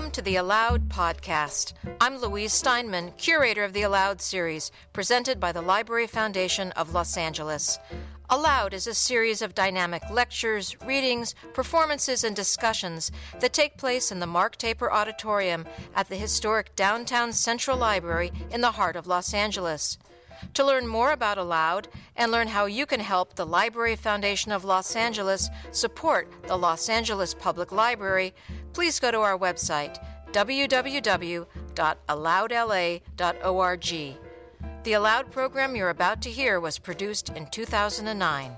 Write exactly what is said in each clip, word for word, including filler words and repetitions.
Welcome to the Aloud podcast. I'm Louise Steinman, curator of the Aloud series, presented by the Library Foundation of Los Angeles. Aloud is a series of dynamic lectures, readings, performances, and discussions that take place in the Mark Taper Auditorium at the historic downtown Central Library in the heart of Los Angeles. To learn more about Aloud and learn how you can help the Library Foundation of Los Angeles support the Los Angeles Public Library, please go to our website, w w w dot aloud l a dot org. The Aloud program you're about to hear was produced in two thousand nine.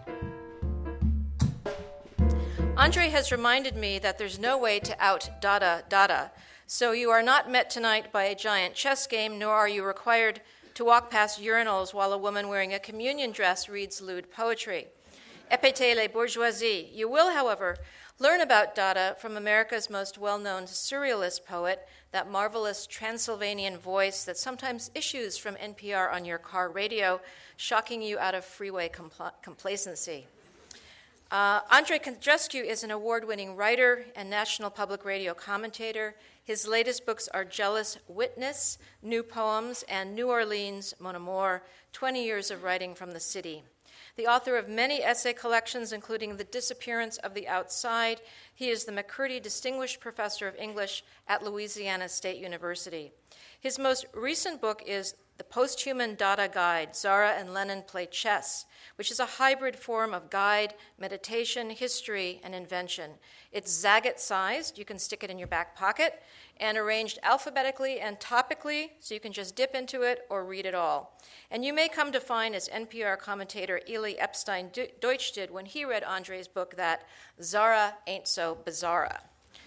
Andre has reminded me that there's no way to out Dada Dada, so you are not met tonight by a giant chess game, nor are you required to walk past urinals while a woman wearing a communion dress reads lewd poetry. Épétez les bourgeoisie. You will, however, learn about Dada from America's most well-known surrealist poet, that marvelous Transylvanian voice that sometimes issues from N P R on your car radio, shocking you out of freeway compl- complacency. Uh, Andre Codrescu is an award-winning writer and National Public Radio commentator. His latest books are Jealous Witness, New Poems, and New Orleans, Mon Amour, twenty years of writing from the city. The author of many essay collections, including The Disappearance of the Outside, he is the McCurdy Distinguished Professor of English at Louisiana State University. His most recent book is The Posthuman Dada Guide, Zara and Lenin Play Chess, which is a hybrid form of guide, meditation, history, and invention. It's Zagat-sized, you can stick it in your back pocket, and arranged alphabetically and topically, so you can just dip into it or read it all. And you may come to find, as N P R commentator Eli Epstein Deutsch did when he read Andre's book, that Zara ain't so bizarre.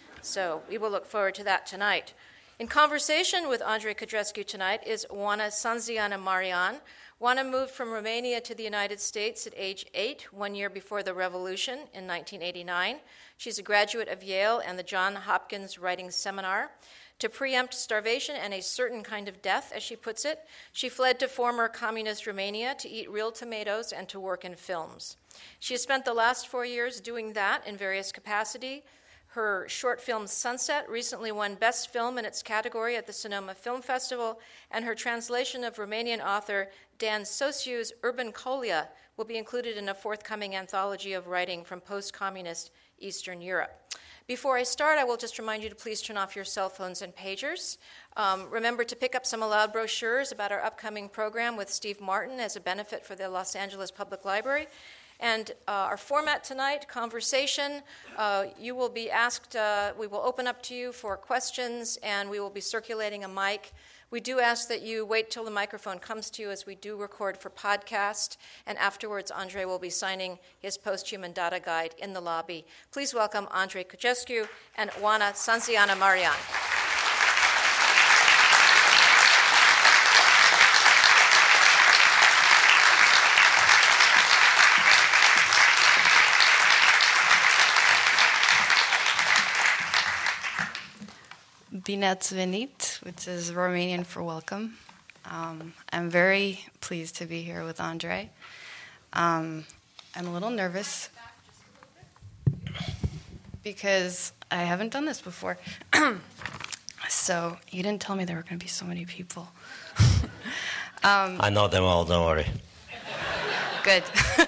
So we will look forward to that tonight. In conversation with Andre Codrescu tonight is Oana Sanziana Marian. Oana moved from Romania to the United States at age eight, one year before the revolution in nineteen eighty-nine. She's a graduate of Yale and the Johns Hopkins Writing Seminar. To preempt starvation and a certain kind of death, as she puts it, she fled to former communist Romania to eat real tomatoes and to work in films. She has spent the last four years doing that in various capacity. Her short film Sunset recently won Best Film in its category at the Sonoma Film Festival, and her translation of Romanian author Dan Sociu's Urban Colia will be included in a forthcoming anthology of writing from post-communist Eastern Europe. Before I start, I will just remind you to please turn off your cell phones and pagers. Um, remember to pick up some Aloud brochures about our upcoming program with Steve Martin as a benefit for the Los Angeles Public Library. And uh, our format tonight, conversation, uh, you will be asked, uh, we will open up to you for questions, and we will be circulating a mic. We do ask that you wait till the microphone comes to you, as we do record for podcast, and afterwards Andre will be signing his Posthuman Dada Guide in the lobby. Please welcome Andre Codrescu and Oana Sanziana Marian. Bine ați venit, which is Romanian for welcome. Um, I'm very pleased to be here with Andre. Um, I'm a little nervous because I haven't done this before. So you didn't tell me there were going to be so many people. um, I know them all, don't worry. Good.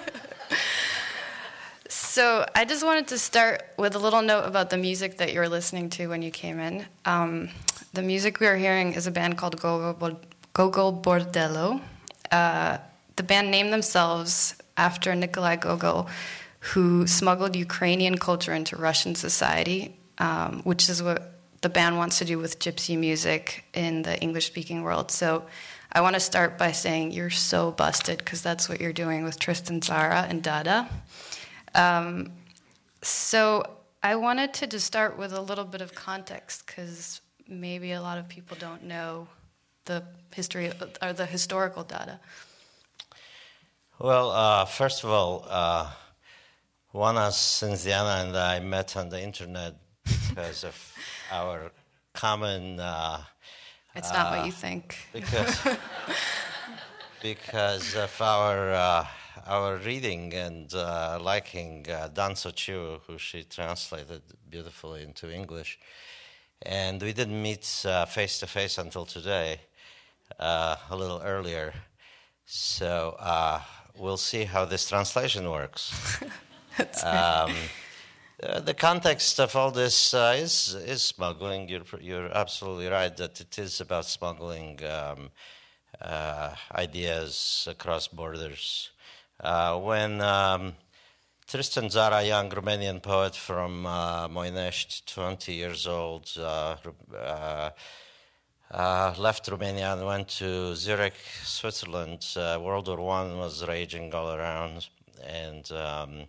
So I just wanted to start with a little note about the music that you were listening to when you came in. Um, the music we are hearing is a band called Gogol Bordello. Uh, the band named themselves after Nikolai Gogol, who smuggled Ukrainian culture into Russian society, um, which is what the band wants to do with gypsy music in the English-speaking world. So I want to start by saying you're so busted, because that's what you're doing with Tristan Tzara and Dada. Um, so I wanted to just start with a little bit of context, because maybe a lot of people don't know the history or the historical Dada. Well, uh, first of all, uh, Oana Sanziana and I met on the internet because of our common... Uh, it's not uh, what you think. Because, because of our... Uh, our reading and uh, liking uh, Dan Sociu, who she translated beautifully into English. And we didn't meet uh, face-to-face until today, uh, a little earlier. So uh, we'll see how this translation works. um, uh, the context of all this uh, is is smuggling. You're you're absolutely right that it is about smuggling um, uh, ideas across borders. Uh, when um, Tristan Tzara, a young Romanian poet from uh, Moinești, twenty years old, uh, uh, uh, left Romania and went to Zurich, Switzerland. Uh, World War One was raging all around, and um,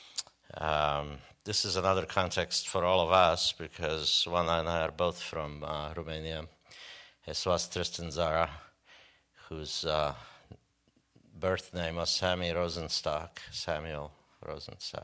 um, this is another context for all of us because Oana and I are both from uh, Romania, as was Tristan Tzara, whose uh, birth name was Sammy Rosenstock, Samuel Rosenstock.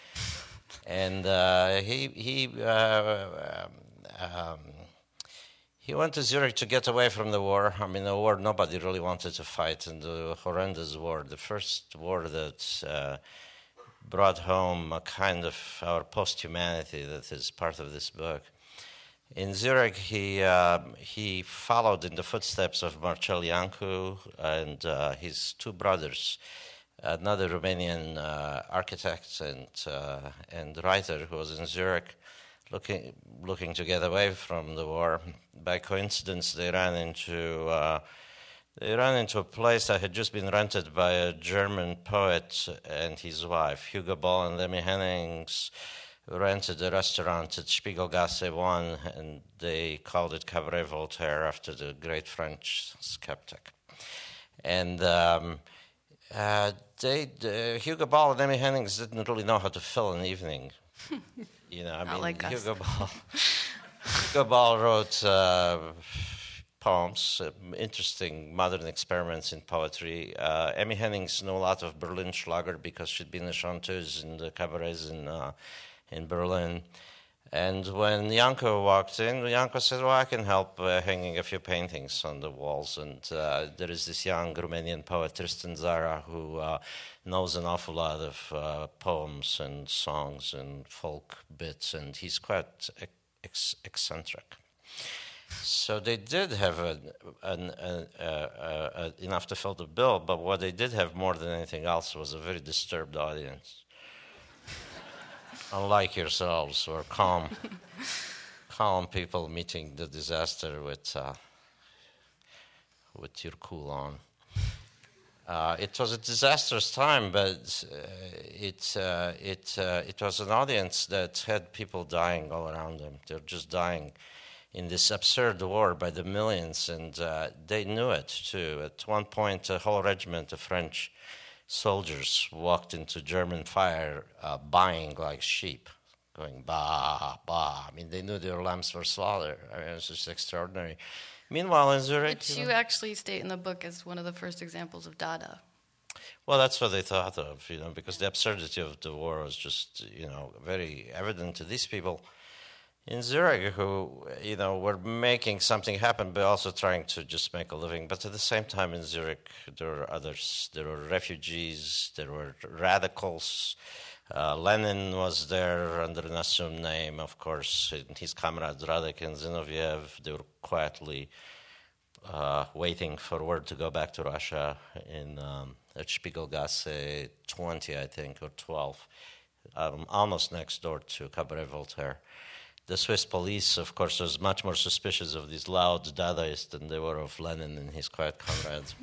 And uh, he he uh, um, he went to Zurich to get away from the war. I mean, the war nobody really wanted to fight, and the horrendous war, the first war that uh, brought home a kind of our post-humanity that is part of this book. In Zurich, he uh, he followed in the footsteps of Marcel Iancu and uh, his two brothers, another Romanian uh, architect and uh, and writer who was in Zurich, looking looking to get away from the war. By coincidence, they ran into uh, they ran into a place that had just been rented by a German poet and his wife. Hugo Ball and Lemmy Hennings rented a restaurant at Spiegelgasse one, and they called it Cabaret Voltaire after the great French skeptic. And um, uh, they, uh, Hugo Ball and Lemmy Hennings didn't really know how to fill an evening. You know, I Not mean, like us. Hugo Ball, Hugo Ball wrote uh, poems, uh, interesting modern experiments in poetry. Uh, Emmy Hennings knew a lot of Berlin Schlager because she'd been a chanteuse in the cabarets in uh, in Berlin. And when Iancu walked in, Iancu said, well, I can help uh, hanging a few paintings on the walls. And uh, there is this young Romanian poet, Tristan Tzara, who uh, knows an awful lot of uh, poems and songs and folk bits, and he's quite ex- eccentric. So they did have a, an, a, a, a, a, enough to fill the bill, but what they did have more than anything else was a very disturbed audience. Unlike yourselves, who are calm, calm people meeting the disaster with uh, with your cool on. Uh, it was a disastrous time, but uh, it uh, it uh, it was an audience that had people dying all around them. They're just dying in this absurd war by the millions, and uh, they knew it too. At one point, a whole regiment of French soldiers walked into German fire, uh, buying like sheep, going bah, bah. I mean, they knew their lambs were slaughtered. I mean, it was just extraordinary. Meanwhile, in Zurich... Which you, you know, actually state in the book as one of the first examples of Dada. well, that's what they thought of, you know, because the absurdity of the war was just, you know, very evident to these people in Zurich who, you know, were making something happen, but also trying to just make a living. But at the same time in Zurich, there were others. There were refugees, there were radicals. Uh, Lenin was there under an assumed name, of course, and his comrades Radek and Zinoviev. They were quietly uh, waiting for word to go back to Russia in um, at Spiegelgasse twenty, I think, or twelve, um, almost next door to Cabaret Voltaire. The Swiss police, of course, was much more suspicious of these loud Dadaists than they were of Lenin and his quiet comrades.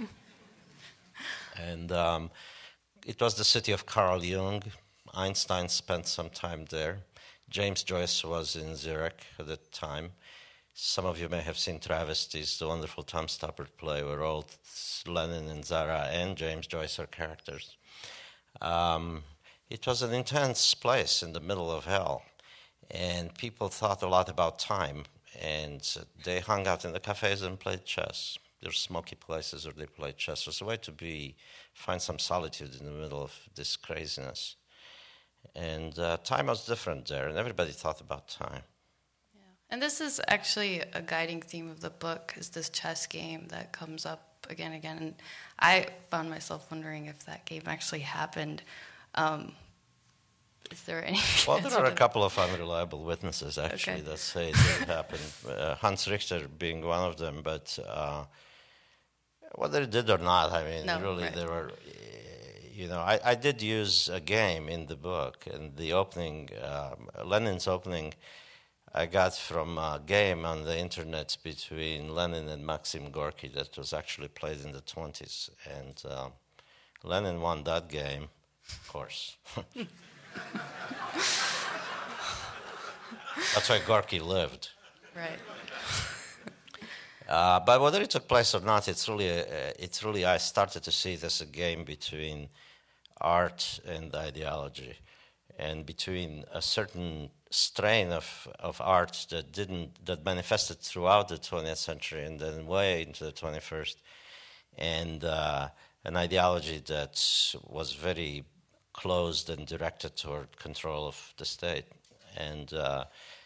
and um, it was the city of Carl Jung. Einstein spent some time there. James Joyce was in Zurich at the time. Some of you may have seen Travesties, the wonderful Tom Stoppard play, where all Lenin and Tzara and James Joyce are characters. Um, it was an intense place in the middle of hell. And people thought a lot about time, and they hung out in the cafes and played chess. There were smoky places where they played chess. It was a way to be find some solitude in the middle of this craziness. And uh, time was different there, and everybody thought about time. Yeah. And this is actually a guiding theme of the book, is this chess game that comes up again and again. And I found myself wondering if that game actually happened. Um, Is there any? Well, there are a couple of unreliable witnesses, actually, Okay. that say it didn't happen. Uh, Hans Richter being one of them, but uh, whether it did or not, I mean, No, really, right. there were, you know, I, I did use a game in the book, and the opening, um, Lenin's opening, I got from a game on the internet between Lenin and Maxim Gorky that was actually played in the twenties, and uh, Lenin won that game, of course. That's why Gorky lived. Right. Uh, but whether it took place or not, it's really, a, it's really. I started to see it as a game between art and ideology, and between a certain strain of, of art that didn't that manifested throughout the twentieth century and then way into the twenty-first, and uh, an ideology that was very closed and directed toward control of the state. And uh,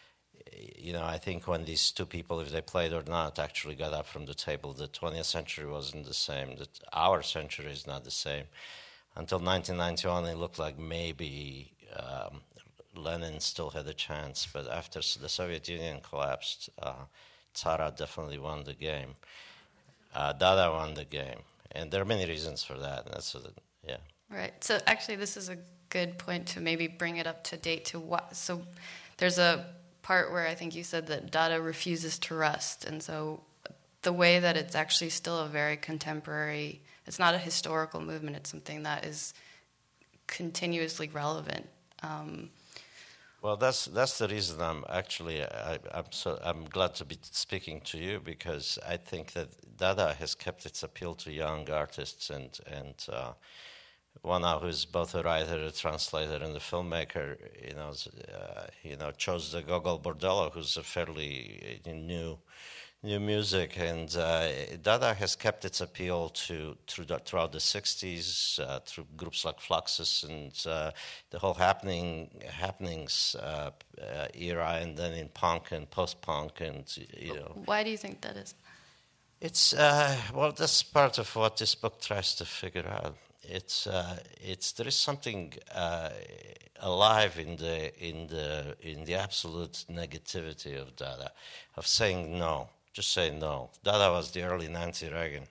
you know, I think when these two people, if they played or not, actually got up from the table, the twentieth century wasn't the same. That our century is not the same. Until nineteen ninety-one, it looked like maybe um, Lenin still had a chance. But after the Soviet Union collapsed, uh, Tsara definitely won the game. Uh, Dada won the game. And there are many reasons for that. That's what, yeah. Right. So actually, this is a good point to maybe bring it up to date to what. So there's a part where I think you said that Dada refuses to rust, and so the way that it's actually still a very contemporary. It's not a historical movement. It's something that is continuously relevant. Um, well, that's that's the reason I'm actually I, I'm so I'm glad to be speaking to you, because I think that Dada has kept its appeal to young artists, and and uh, one now who's both a writer, a translator, and a filmmaker. You know, uh, you know, chose the Gogol Bordello, who's a fairly new. New music, and uh, Dada has kept its appeal to through the, throughout the sixties uh, through groups like Fluxus and uh, the whole happening happenings uh, uh, era, and then in punk and post-punk, and you know. Why do you think that is? It's uh, well, that's part of what this book tries to figure out. It's uh, it's there is something uh, alive in the in the in the absolute negativity of Dada, of saying no. Just say no. Dada was the early Nancy Reagan.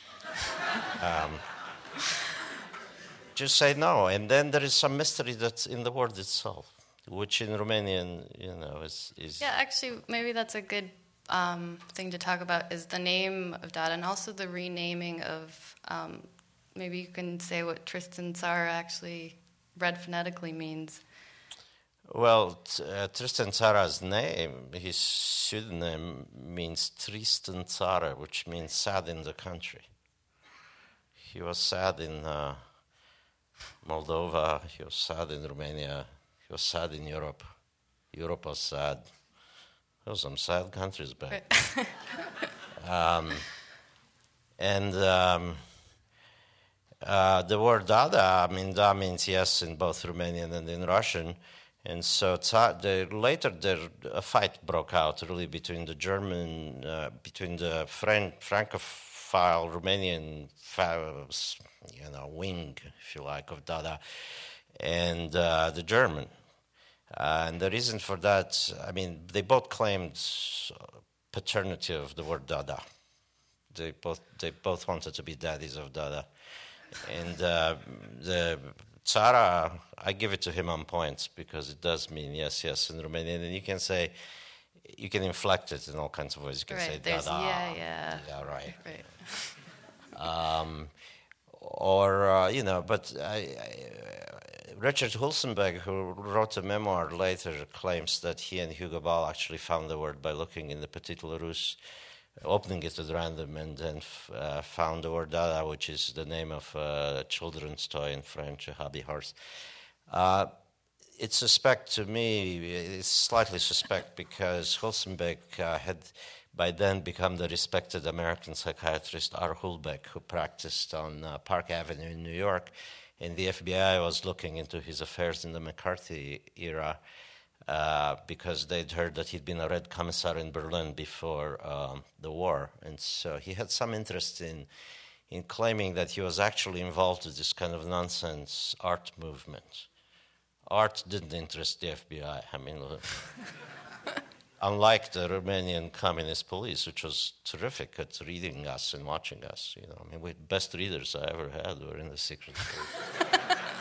um, just say no, and then there is some mystery that's in the word itself, which in Romanian, you know, is is. Yeah, actually, maybe that's a good um, thing to talk about. Is the name of Dada, and also the renaming of. Um, maybe you can say what Tristan Tzara actually read phonetically means. Well, t- uh, Tristan Tzara's name, his pseudonym, means Tristan Tzara, which means sad in the country. He was sad in uh, Moldova, he was sad in Romania, he was sad in Europe. Europe was sad. There were some sad countries back. Right. um, and um, uh, the word Dada, I mean, Da means yes in both Romanian and in Russian. And so the, later there, a fight broke out really between the German, uh, between the Fran- Francophile Romanian, you know, wing, if you like, of Dada, and uh, the German. Uh, and the reason for that, I mean, they both claimed paternity of the word Dada. They both they both wanted to be daddies of Dada, and uh, the. Tzara, I give it to him on points because it does mean yes, yes in Romanian, and you can say, you can inflect it in all kinds of ways. You can right, say there's, Dada, yeah, yeah, yeah, right, right. um, or uh, you know, but I, I, Richard Hulsenberg, who wrote a memoir later, claims that he and Hugo Ball actually found the word by looking in the Petit Le Russe, opening it at random, and then uh, found the word Dada, which is the name of a children's toy in French, a hobby horse. Uh, it's suspect to me, it's slightly suspect because Hulsenbeck uh, had by then become the respected American psychiatrist R. Hulbeck, who practiced on uh, Park Avenue in New York, and the F B I was looking into his affairs in the McCarthy era. Uh, because they'd heard that he'd been a Red Commissar in Berlin before um, the war. And so he had some interest in in claiming that he was actually involved with this kind of nonsense art movement art didn't interest the F B I. I mean, unlike the Romanian Communist Police, which was terrific at reading us and watching us. You know, I mean, we best readers I ever had were in the secret service.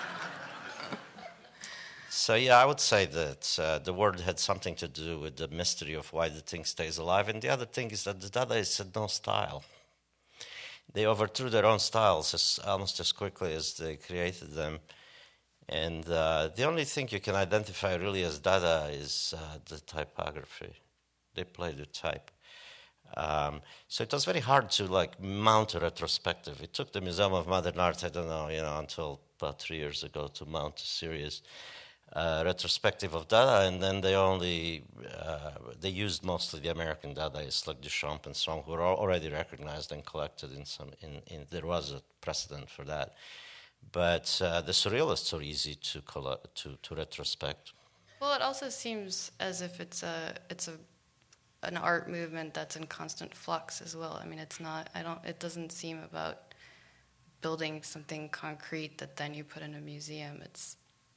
So yeah, I would say that uh, the word had something to do with the mystery of why the thing stays alive. And the other thing is that the Dadaists had no style. They overthrew their own styles as, almost as quickly as they created them. And uh, the only thing you can identify really as Dada is uh, the typography. They played with type. Um, so it was very hard to like mount a retrospective. It took the Museum of Modern Art, I don't know, you know, until about three years ago to mount a serious uh, retrospective of Dada, and then they only uh, they used mostly the American Dadaists like Duchamp and so on, who were already recognized and collected in some. In, in there was a precedent for that. But uh, the surrealists are easy to, coll- to to retrospect. Well, it also seems as if it's a it's a an art movement that's in constant flux as well. I mean, it's not. I don't. It doesn't seem about building something concrete that then you put in a museum. It's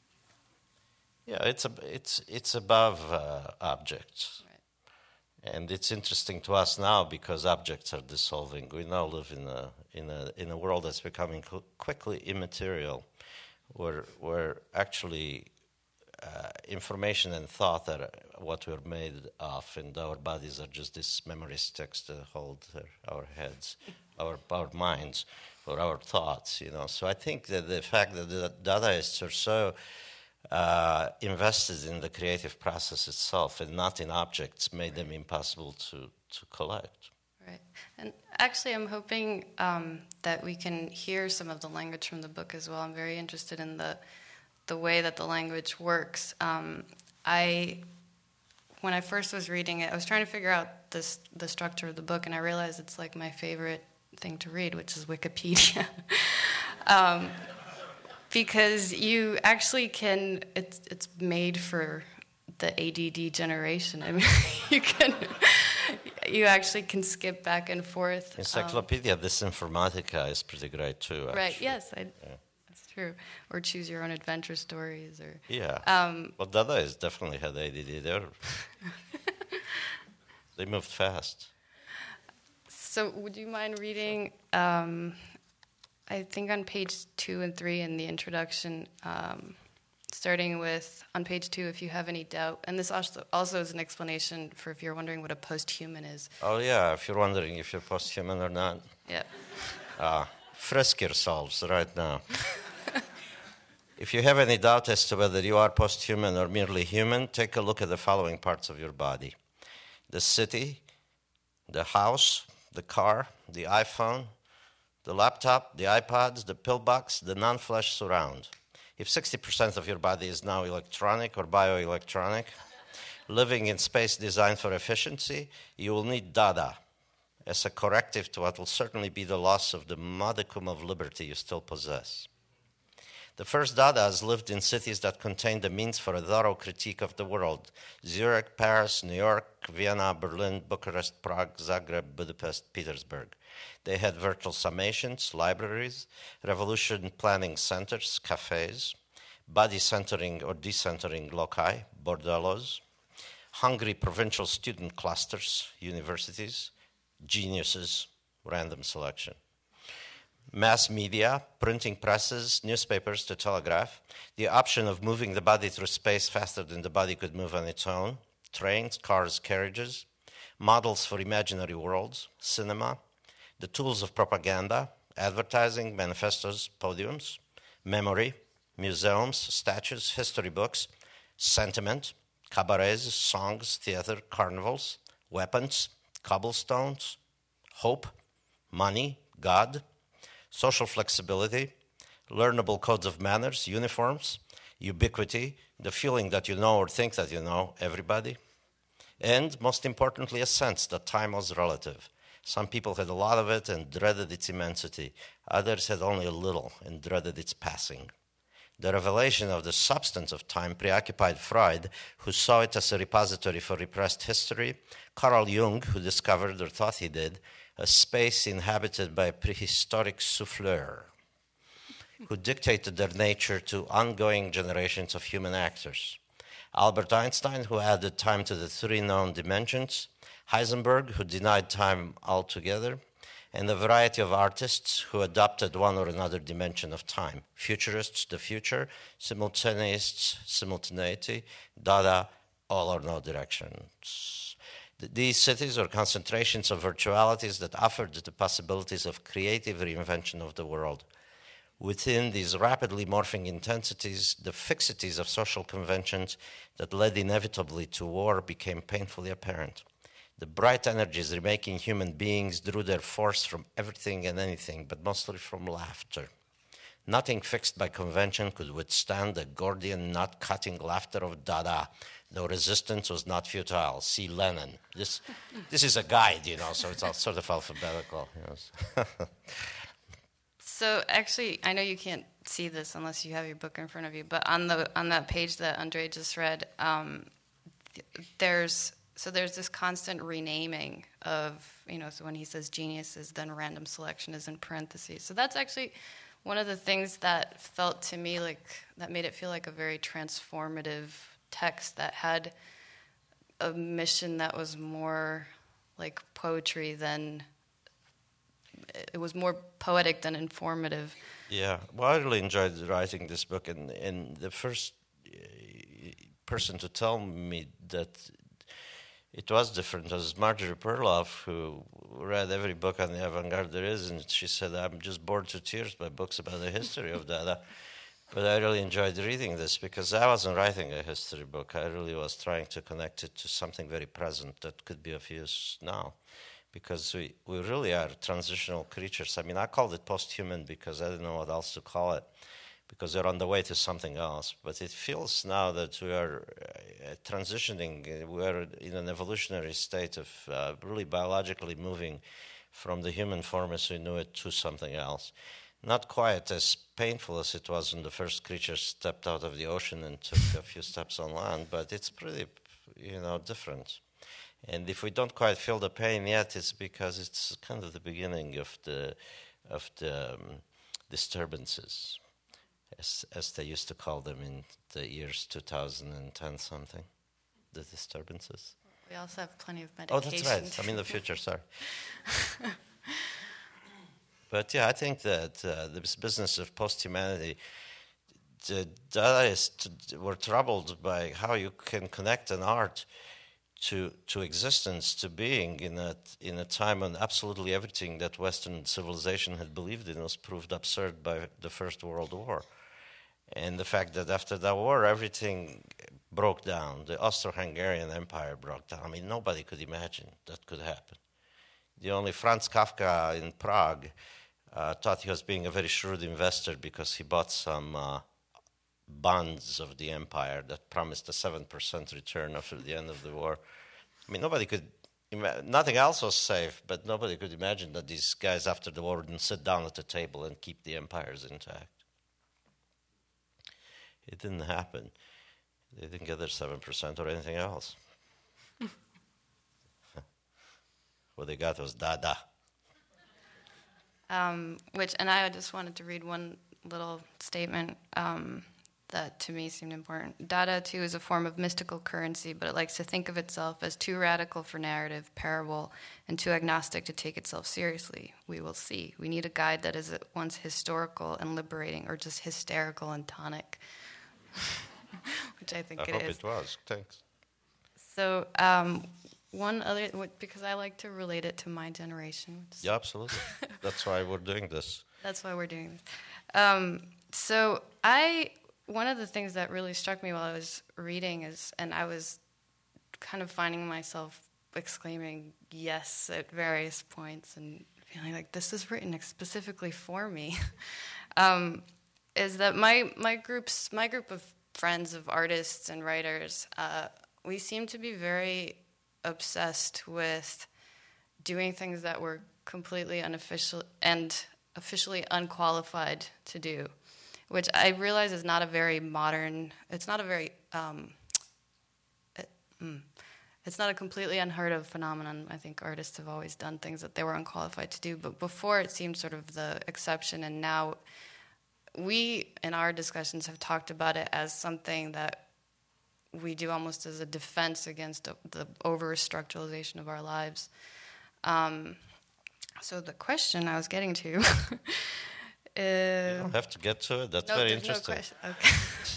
yeah. It's a, it's it's above uh, objects. Right. And it's interesting to us now because objects are dissolving. We now live in a in a in a world that's becoming qu- quickly immaterial, where where actually uh, information and thought are what we're made of, and our bodies are just these memory sticks to hold our, our heads, our our minds, or our thoughts. You know. So I think that the fact that the Dadaists are so Uh, invested in the creative process itself and not in objects made them impossible to, to collect. Right. And actually, I'm hoping um, that we can hear some of the language from the book as well. I'm very interested in the the way that the language works. Um, I, when I first was reading it, I was trying to figure out this the structure of the book, and I realized it's like my favorite thing to read, which is Wikipedia. um, Because you actually can, it's it's made for the A D D generation. I mean, you can, you actually can skip back and forth. Encyclopedia um, Disinformatica is pretty great too. Actually. Right? Yes, I, yeah. That's true. Or choose your own adventure stories, or yeah. Um, well, Dada has definitely had A D D there. They moved fast. So, would you mind reading? Um, I think on page two and three in the introduction, um, starting with, on page two, if you have any doubt, and this also, also is an explanation for if you're wondering what a post-human is. Oh, yeah, if you're wondering if you're post-human or not. Yeah. Uh, frisk yourselves right now. If you have any doubt as to whether you are post-human or merely human, take a look at the following parts of your body. The city, the house, the car, the iPhone, the laptop, the iPods, the pillbox, the non-flesh surround. If sixty percent of your body is now electronic or bioelectronic, living in space designed for efficiency, you will need Dada as a corrective to what will certainly be the loss of the modicum of liberty you still possess. The first Dadas lived in cities that contained the means for a thorough critique of the world: Zurich, Paris, New York, Vienna, Berlin, Bucharest, Prague, Zagreb, Budapest, Petersburg. They had virtual summations, libraries, revolution planning centers, cafes, body-centering or decentering loci, bordellos, hungry provincial student clusters, universities, geniuses, random selection. Mass media, printing presses, newspapers to telegraph, the option of moving the body through space faster than the body could move on its own, trains, cars, carriages, models for imaginary worlds, cinema, the tools of propaganda, advertising, manifestos, podiums, memory, museums, statues, history books, sentiment, cabarets, songs, theater, carnivals, weapons, cobblestones, hope, money, God, social flexibility, learnable codes of manners, uniforms, ubiquity, the feeling that you know or think that you know everybody, and, most importantly, a sense that time was relative. Some people had a lot of it and dreaded its immensity. Others had only a little and dreaded its passing. The revelation of the substance of time preoccupied Freud, who saw it as a repository for repressed history, Carl Jung, who discovered, or thought he did, a space inhabited by a prehistoric souffleur. who dictated their nature to ongoing generations of human actors. Albert Einstein, who added time to the three known dimensions, Heisenberg, who denied time altogether, and a variety of artists who adopted one or another dimension of time. Futurists, the future; simultaneists, simultaneity; Dada, all or no directions. These cities are concentrations of virtualities that offered the possibilities of creative reinvention of the world. Within these rapidly morphing intensities, the fixities of social conventions that led inevitably to war became painfully apparent. The bright energies remaking human beings drew their force from everything and anything, but mostly from laughter. Nothing fixed by convention could withstand the Gordian knot-cutting laughter of Dada, though resistance was not futile. See Lenin. This, this is a guide, you know, so it's all sort of alphabetical. Yes. So actually, I know you can't see this unless you have your book in front of you, but on the on that page that Andre just read, um, there's so there's this constant renaming of, you know, so when he says geniuses, then random selection is in parentheses. So that's actually one of the things that felt to me like, that made it feel like a very transformative text that had a mission that was more like poetry than, it was more poetic than informative. Yeah, well, I really enjoyed writing this book, and, and the first person to tell me that it was different was Marjorie Perloff, who read every book on the avant-garde there is, and she said, I'm just bored to tears by books about the history of Dada. But I really enjoyed reading this because I wasn't writing a history book. I really was trying to connect it to something very present that could be of use now. Because we, we really are transitional creatures. I mean, I called it post-human because I didn't know what else to call it, because we're on the way to something else. But it feels now that we are uh, transitioning, we are in an evolutionary state of uh, really biologically moving from the human form as we knew it to something else. Not quite as painful as it was when the first creature stepped out of the ocean and took a few steps on land, but it's pretty, you know, different. And if we don't quite feel the pain yet, it's because it's kind of the beginning of the of the um, disturbances, as as they used to call them in the years two thousand ten something, the disturbances. We also have plenty of medication. Oh, that's right. I'm in the future, sorry. But yeah, I think that uh, this business of post-humanity, the Dadaists were troubled by how you can connect an art to to existence, to being, in a in a time when absolutely everything that Western civilization had believed in was proved absurd by the First World War. And the fact that after that war, everything broke down. The Austro-Hungarian Empire broke down. I mean, nobody could imagine that could happen. The only Franz Kafka in Prague uh, thought he was being a very shrewd investor because he bought some uh, bonds of the empire that promised a seven percent return after the end of the war. I mean, nobody could, ima- nothing else was safe, but nobody could imagine that these guys after the war didn't sit down at the table and keep the empires intact. It didn't happen. They didn't get their seven percent or anything else. What they got was Dada. Um, which, and I just wanted to read one little statement um, that to me seemed important. Dada, too, is a form of mystical currency, but it likes to think of itself as too radical for narrative, parable, and too agnostic to take itself seriously. We will see. We need a guide that is at once historical and liberating, or just hysterical and tonic, which I think I it hope is. it was. Thanks. So um, one other, because I like to relate it to my generation. Which Yeah, absolutely. That's why we're doing this. That's why we're doing this. Um, so I, one of the things that really struck me while I was reading is, and I was kind of finding myself exclaiming yes at various points and feeling like this is written specifically for me, um, is that my my groups, my group of friends of artists and writers, uh, we seem to be very obsessed with doing things that we're completely unofficial and officially unqualified to do, which I realize is not a very modern, it's not a very, um, it, mm, it's not a completely unheard of phenomenon. I think artists have always done things that they were unqualified to do, but before it seemed sort of the exception, and now we, in our discussions, have talked about it as something that we do almost as a defense against the over-structuralization of our lives. Um, so the question I was getting to... uh, you don't have to get to it. That's no, very interesting. No question. Okay.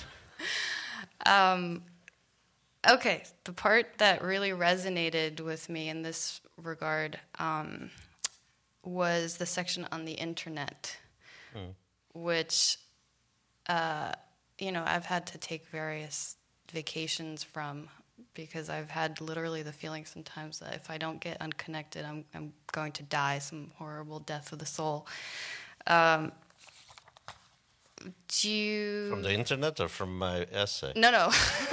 um, okay, the part that really resonated with me in this regard um, was the section on the internet, mm. which, uh, you know, I've had to take various vacations from, because I've had literally the feeling sometimes that if I don't get unconnected, I'm I'm going to die, some horrible death of the soul. Um, do you... From the internet or from my essay? No, no.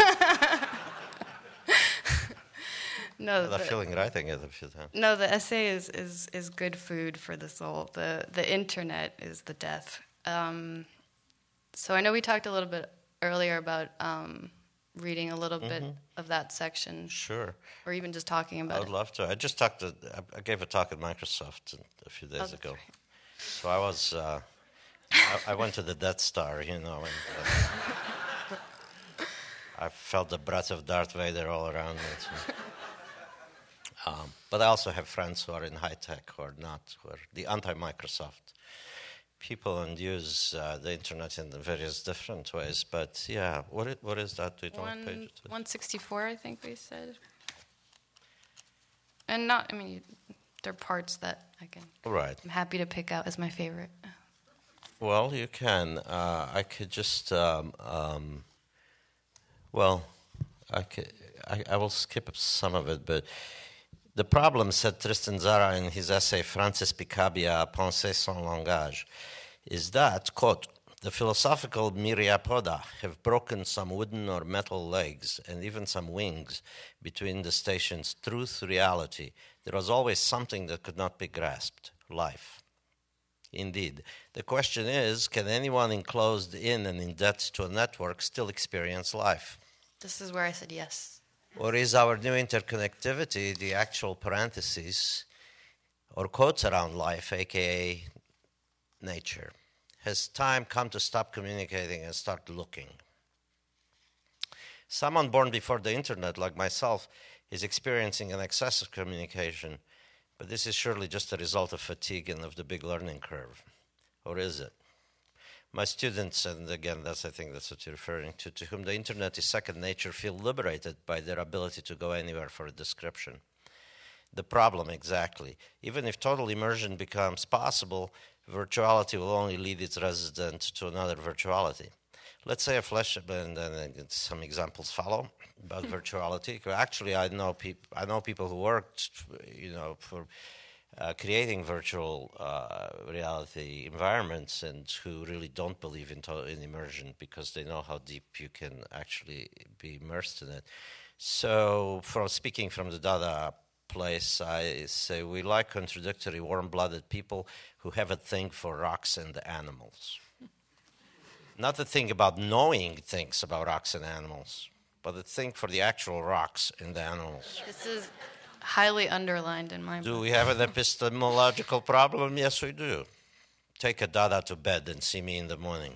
no. I had a feeling writing it a few times. No, the essay is, is, is good food for the soul. The the internet is the death. Um, so I know we talked a little bit earlier about... Um, reading a little mm-hmm. bit of that section. Sure. Or even just talking about it. I would it. love to. I just talked to, I gave a talk at Microsoft a few days oh, ago. Right. So I was, uh, I, I went to the Death Star, you know, and uh, I felt the breath of Darth Vader all around me. So. Um, but I also have friends who are in high tech who are not, who are the anti-Microsoft people and use uh, the internet in various different ways. But yeah, what it, what is that? We don't One, page it. one sixty-four, I think we said. And not, I mean, you, there are parts that I can, right. I'm happy to pick out as my favorite. Well, you can. Uh, I could just, um, um, well, I, could, I, I will skip some of it, but the problem, said Tristan Tzara in his essay Francis Picabia, Pensée sans langage, is that, quote, the philosophical myriapoda have broken some wooden or metal legs and even some wings between the stations truth, reality. There was always something that could not be grasped, life. Indeed. The question is, can anyone enclosed in and in debt to a network still experience life? This is where I said yes. Or is our new interconnectivity the actual parentheses or quotes around life, a k a nature? Has time come to stop communicating and start looking? Someone born before the internet, like myself, is experiencing an excess of communication, but this is surely just a result of fatigue and of the big learning curve. Or is it? My students, and again, that's I think that's what you're referring to, to whom the internet is second nature, feel liberated by their ability to go anywhere for a description. The problem, exactly. Even if total immersion becomes possible, virtuality will only lead its resident to another virtuality. Let's say a flash, and then some examples follow about virtuality. Actually, I know people. I know people who worked, you know, for uh, creating virtual uh, reality environments, and who really don't believe in to- in immersion because they know how deep you can actually be immersed in it. So, from speaking from the Dada place, I say we like contradictory, warm-blooded people who have a thing for rocks and animals. Not the thing about knowing things about rocks and animals, but the thing for the actual rocks and the animals. This is highly underlined in my book. Do we have an epistemological problem? Yes, we do. Take a Dada to bed and see me in the morning.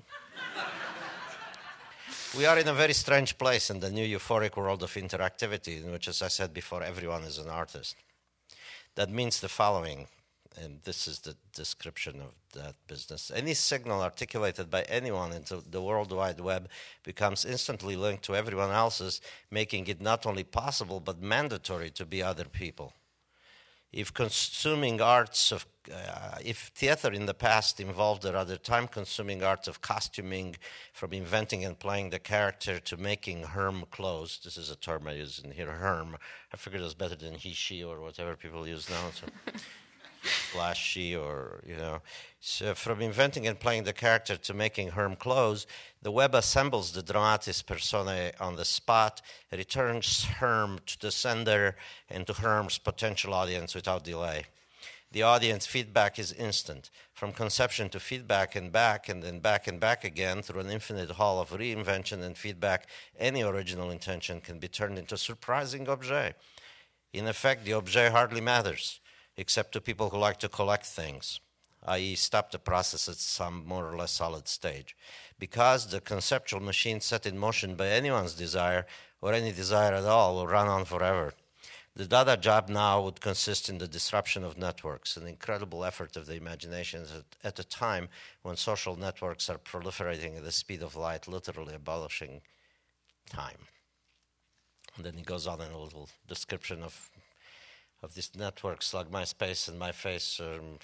We are in a very strange place in the new euphoric world of interactivity, in which, as I said before, everyone is an artist. That means the following, and this is the description of that business. Any signal articulated by anyone into the World Wide Web becomes instantly linked to everyone else's, making it not only possible but mandatory to be other people. If consuming arts of, uh, if theater in the past involved the rather time-consuming art of costuming, from inventing and playing the character to making herm clothes, this is a term I use in here, herm. I figured it was better than he, she, or whatever people use now. So. Slash she, or, you know. So from inventing and playing the character to making herm clothes, the web assembles the dramatis personae on the spot, returns herm to the sender and to herm's potential audience without delay. The audience feedback is instant. From conception to feedback and back, and then back and back again, through an infinite hall of reinvention and feedback, any original intention can be turned into a surprising objet. In effect, the objet hardly matters, except to people who like to collect things. that is stop the process at some more or less solid stage. Because the conceptual machine set in motion by anyone's desire, or any desire at all, will run on forever. The Dada job now would consist in the disruption of networks, an incredible effort of the imagination at, at a time when social networks are proliferating at the speed of light, literally abolishing time. And then he goes on in a little description of of these networks like MySpace and MyFace, um,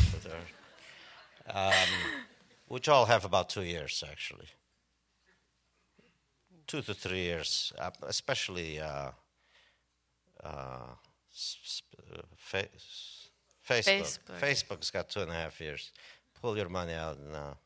um, which all have about two years, actually. Two to three years, uh, especially uh, uh, sp- uh, fa- Facebook. Facebook. Facebook's got two and a half years. Pull your money out now.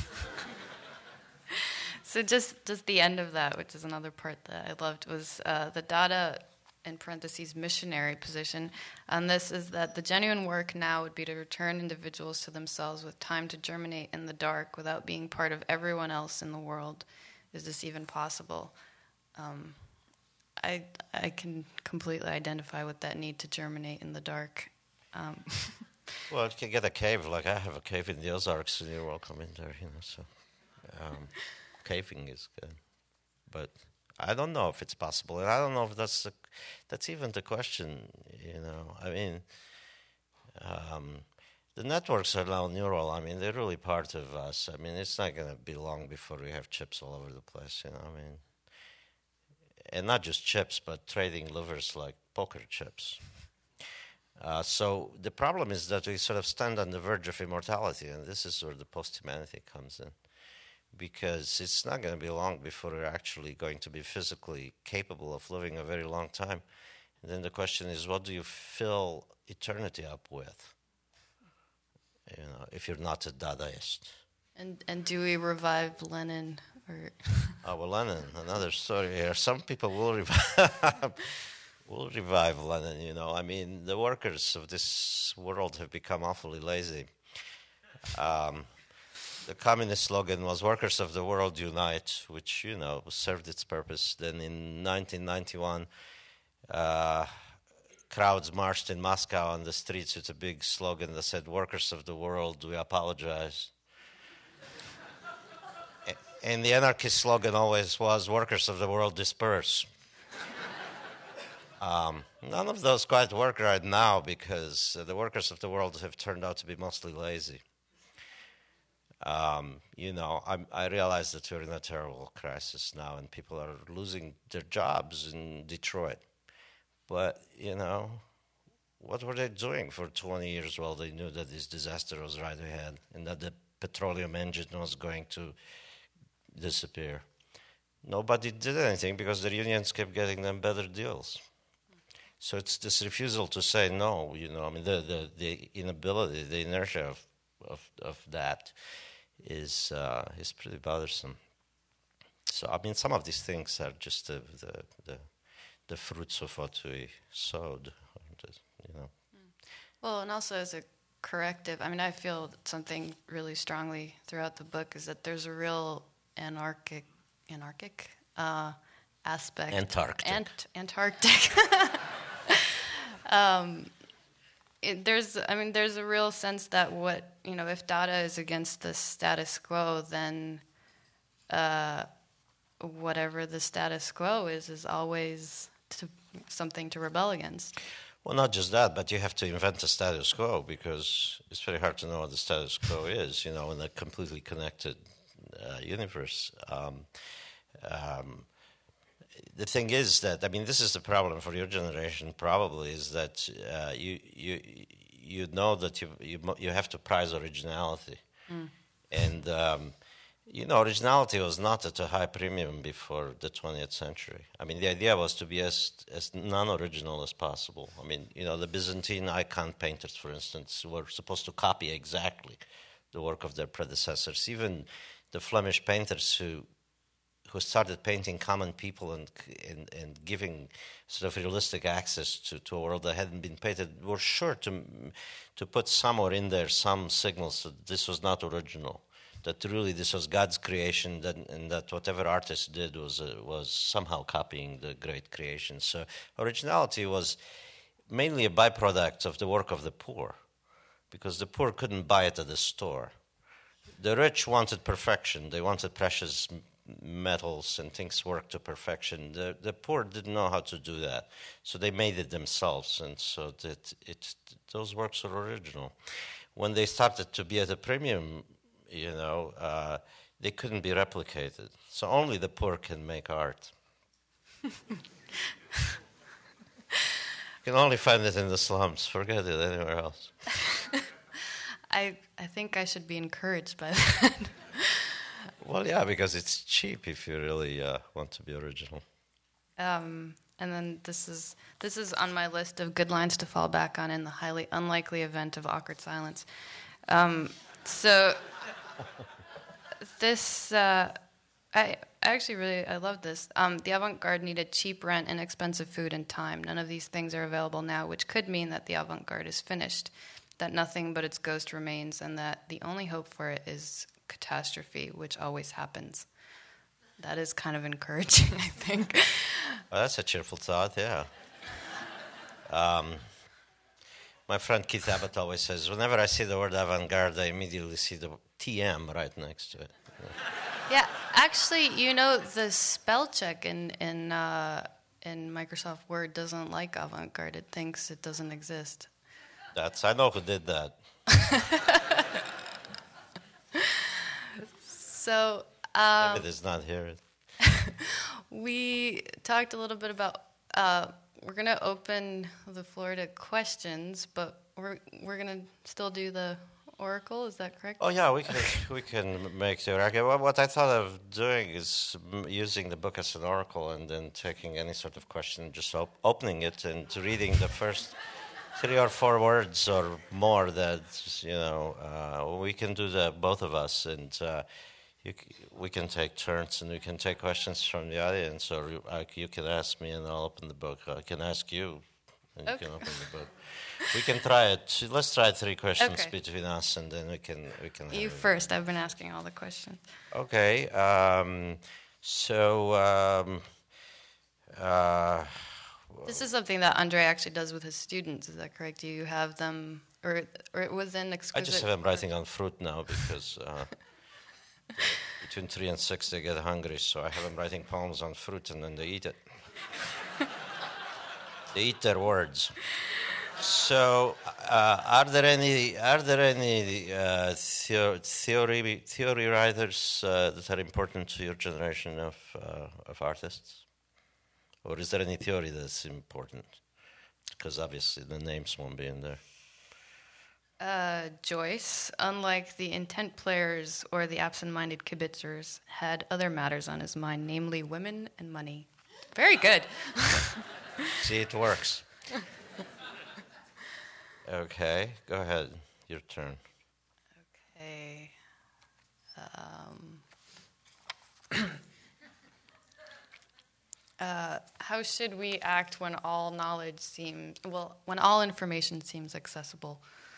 So just, just the end of that, which is another part that I loved, was uh, the Dada, in parentheses, missionary position. And this is that the genuine work now would be to return individuals to themselves with time to germinate in the dark without being part of everyone else in the world. Is this even possible? Um, I I can completely identify with that need to germinate in the dark. Um. Well, you can get a cave, like I have a cave in the Ozarks, and you're welcome in there, you know, so um, caving is good. But I don't know if it's possible, and I don't know if that's the, that's even the question, you know. I mean, um, the networks are now neural. I mean, they're really part of us. I mean, it's not going to be long before we have chips all over the place, you know. I mean, and not just chips, but trading livers like poker chips. Uh, so the problem is that we sort of stand on the verge of immortality, and this is where the post-humanity comes in. Because it's not going to be long before we're actually going to be physically capable of living a very long time. And then the question is, what do you fill eternity up with? You know, if you're not a Dadaist. And and do we revive Lenin? Or Oh, well, Lenin, another story here. Some people will revive, will revive Lenin, you know. I mean, the workers of this world have become awfully lazy. Um, The communist slogan was "Workers of the world unite," which, you know, served its purpose. Then in nineteen ninety-one, uh, crowds marched in Moscow on the streets with a big slogan that said, "Workers of the world, we apologize." And the anarchist slogan always was, "Workers of the world, disperse." Um, none of those quite work right now because uh, the workers of the world have turned out to be mostly lazy. Um, you know, I, I realize that we're in a terrible crisis now and people are losing their jobs in Detroit. But, you know, what were they doing for twenty years while they knew that this disaster was right ahead and that the petroleum engine was going to disappear? Nobody did anything because the unions kept getting them better deals. So it's this refusal to say no, you know, I mean, the, the, the inability, the inertia of, of, of that is uh, is pretty bothersome. So I mean, some of these things are just the the the, the fruits of what we sowed, you know. well, and also as a corrective, I mean, I feel something really strongly throughout the book is that there's a real anarchic, anarchic uh, aspect. Antarctic. Ant- Antarctic. um, It, there's, I mean, there's a real sense that what, you know, if Dada is against the status quo, then uh, whatever the status quo is, is always to, something to rebel against. Well, not just that, but you have to invent a status quo because it's very hard to know what the status quo is, you know, in a completely connected uh, universe. Um, um, The thing is that, I mean, this is the problem for your generation probably, is that uh, you you you know that you you, you have to prize originality. Mm. And, um, you know, originality was not at a high premium before the twentieth century. I mean, the idea was to be as, as non-original as possible. I mean, you know, the Byzantine icon painters, for instance, were supposed to copy exactly the work of their predecessors. Even the Flemish painters who who started painting common people and, and and giving sort of realistic access to, to a world that hadn't been painted, were sure to to put somewhere in there some signals that this was not original, that really this was God's creation, that, and that whatever artist did was uh, was somehow copying the great creation. So originality was mainly a byproduct of the work of the poor, because the poor couldn't buy it at the store. The rich wanted perfection. They wanted precious metals and things worked to perfection. The the poor didn't know how to do that, so they made it themselves, and so that it those works are original. When they started to be at a premium, you know, uh, they couldn't be replicated. So only the poor can make art. You can only find it in the slums. Forget it anywhere else. I I think I should be encouraged by that. Well, yeah, because it's cheap if you really uh, want to be original. Um, and then this is this is on my list of good lines to fall back on in the highly unlikely event of awkward silence. Um, so this, uh, I actually really I love this. Um, the avant-garde needed cheap rent, inexpensive food, and time. None of these things are available now, which could mean that the avant-garde is finished, that nothing but its ghost remains, and that the only hope for it is catastrophe, which always happens. That is kind of encouraging, I think. Well, that's a cheerful thought, yeah. Um, my friend Keith Abbott always says, whenever I see the word avant-garde, I immediately see the T M right next to it. Yeah, actually, you know, the spell check in in uh, in Microsoft Word doesn't like avant-garde. It thinks it doesn't exist. That's I know who did that. So um, David is not here. we talked a little bit about. Uh, we're gonna open the floor to questions, but we're we're gonna still do the oracle. Is that correct? Oh yeah, we can we can make the oracle. Well, what I thought of doing is m- using the book as an oracle, and then taking any sort of question, just op- opening it and reading the first three or four words or more. That you know, uh, we can do that, both of us, and. Uh, You, we can take turns, and we can take questions from the audience, or you, uh, you can ask me, and I'll open the book. I can ask you, and you Okay. can open the book. We can try it. Let's try three questions Okay. between us, and then we can we can. You have it. first. I've been asking all the questions. Okay. Um, so. Um, uh, This is something that Andre actually does with his students. Is that correct? Do you have them, or or it was in I exquisite? just have them writing on fruit now because. Uh, Between three and six, they get hungry, so I have them writing poems on fruit, and then they eat it. They eat their words. So, uh, are there any are there any uh, theo- theory theory writers uh, that are important to your generation of uh, of artists, or is there any theory that's important? Because obviously the names won't be in there. Uh, Joyce, unlike the intent players or the absent-minded kibitzers, had other matters on his mind, namely women and money. Very good. See, it works. Okay, go ahead. Your turn. Okay. Um, uh, how should we act when all knowledge seems, well, when all information seems accessible?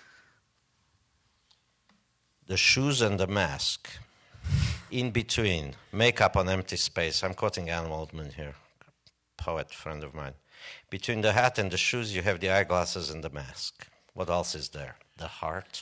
The shoes and the mask. In between, makeup on empty space. I'm quoting Anne Waldman here, poet friend of mine. Between the hat and the shoes, you have the eyeglasses and the mask. What else is there? The heart.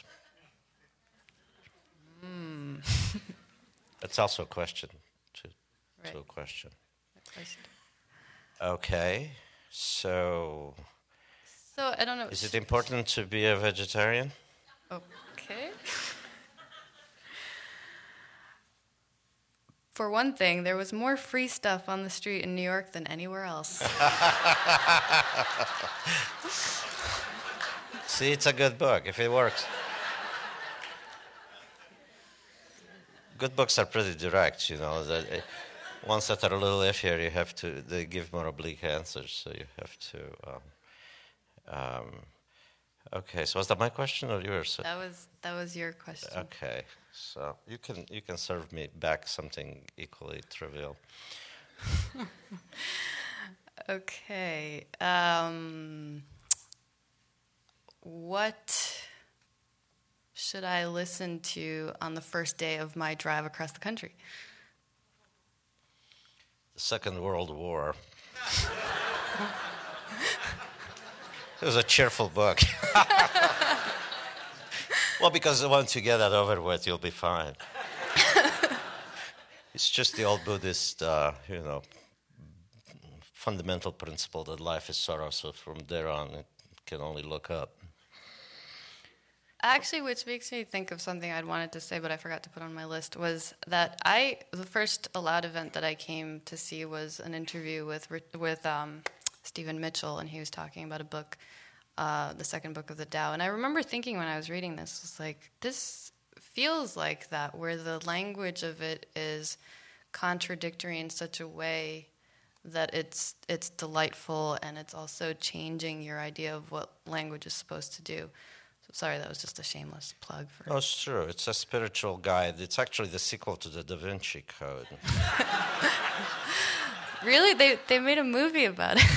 Mm. That's also a question. To, Right. to a question. Question. Okay, so So, I don't know. is it important to be a vegetarian? Okay. For one thing, there was more free stuff on the street in New York than anywhere else. See, it's a good book, if it works. Good books are pretty direct, you know. That uh, ones that are a little iffier, you have to, they give more oblique answers, so you have to... Um, um, okay, so was that my question or yours? That was that was your question. Okay, so you can you can serve me back something equally trivial. Okay. Um, what should I listen to on the first day of my drive across the country? The Second World War. It was a cheerful book. Well, because once you get that over with, you'll be fine. It's just the old Buddhist, uh, you know, fundamental principle that life is sorrow, so from there on it can only look up. Actually, which makes me think of something I'd wanted to say, but I forgot to put on my list, was that I, the first Aloud event that I came to see was an interview with with um, Stephen Mitchell, and he was talking about a book, uh, the second book of the Tao. And I remember thinking when I was reading this, was like, this feels like that, where the language of it is contradictory in such a way that it's it's delightful, and it's also changing your idea of what language is supposed to do. Sorry, that was just a shameless plug. For Oh, it's true. It's a spiritual guide. It's actually the sequel to the Da Vinci Code. Really? They they made a movie about it.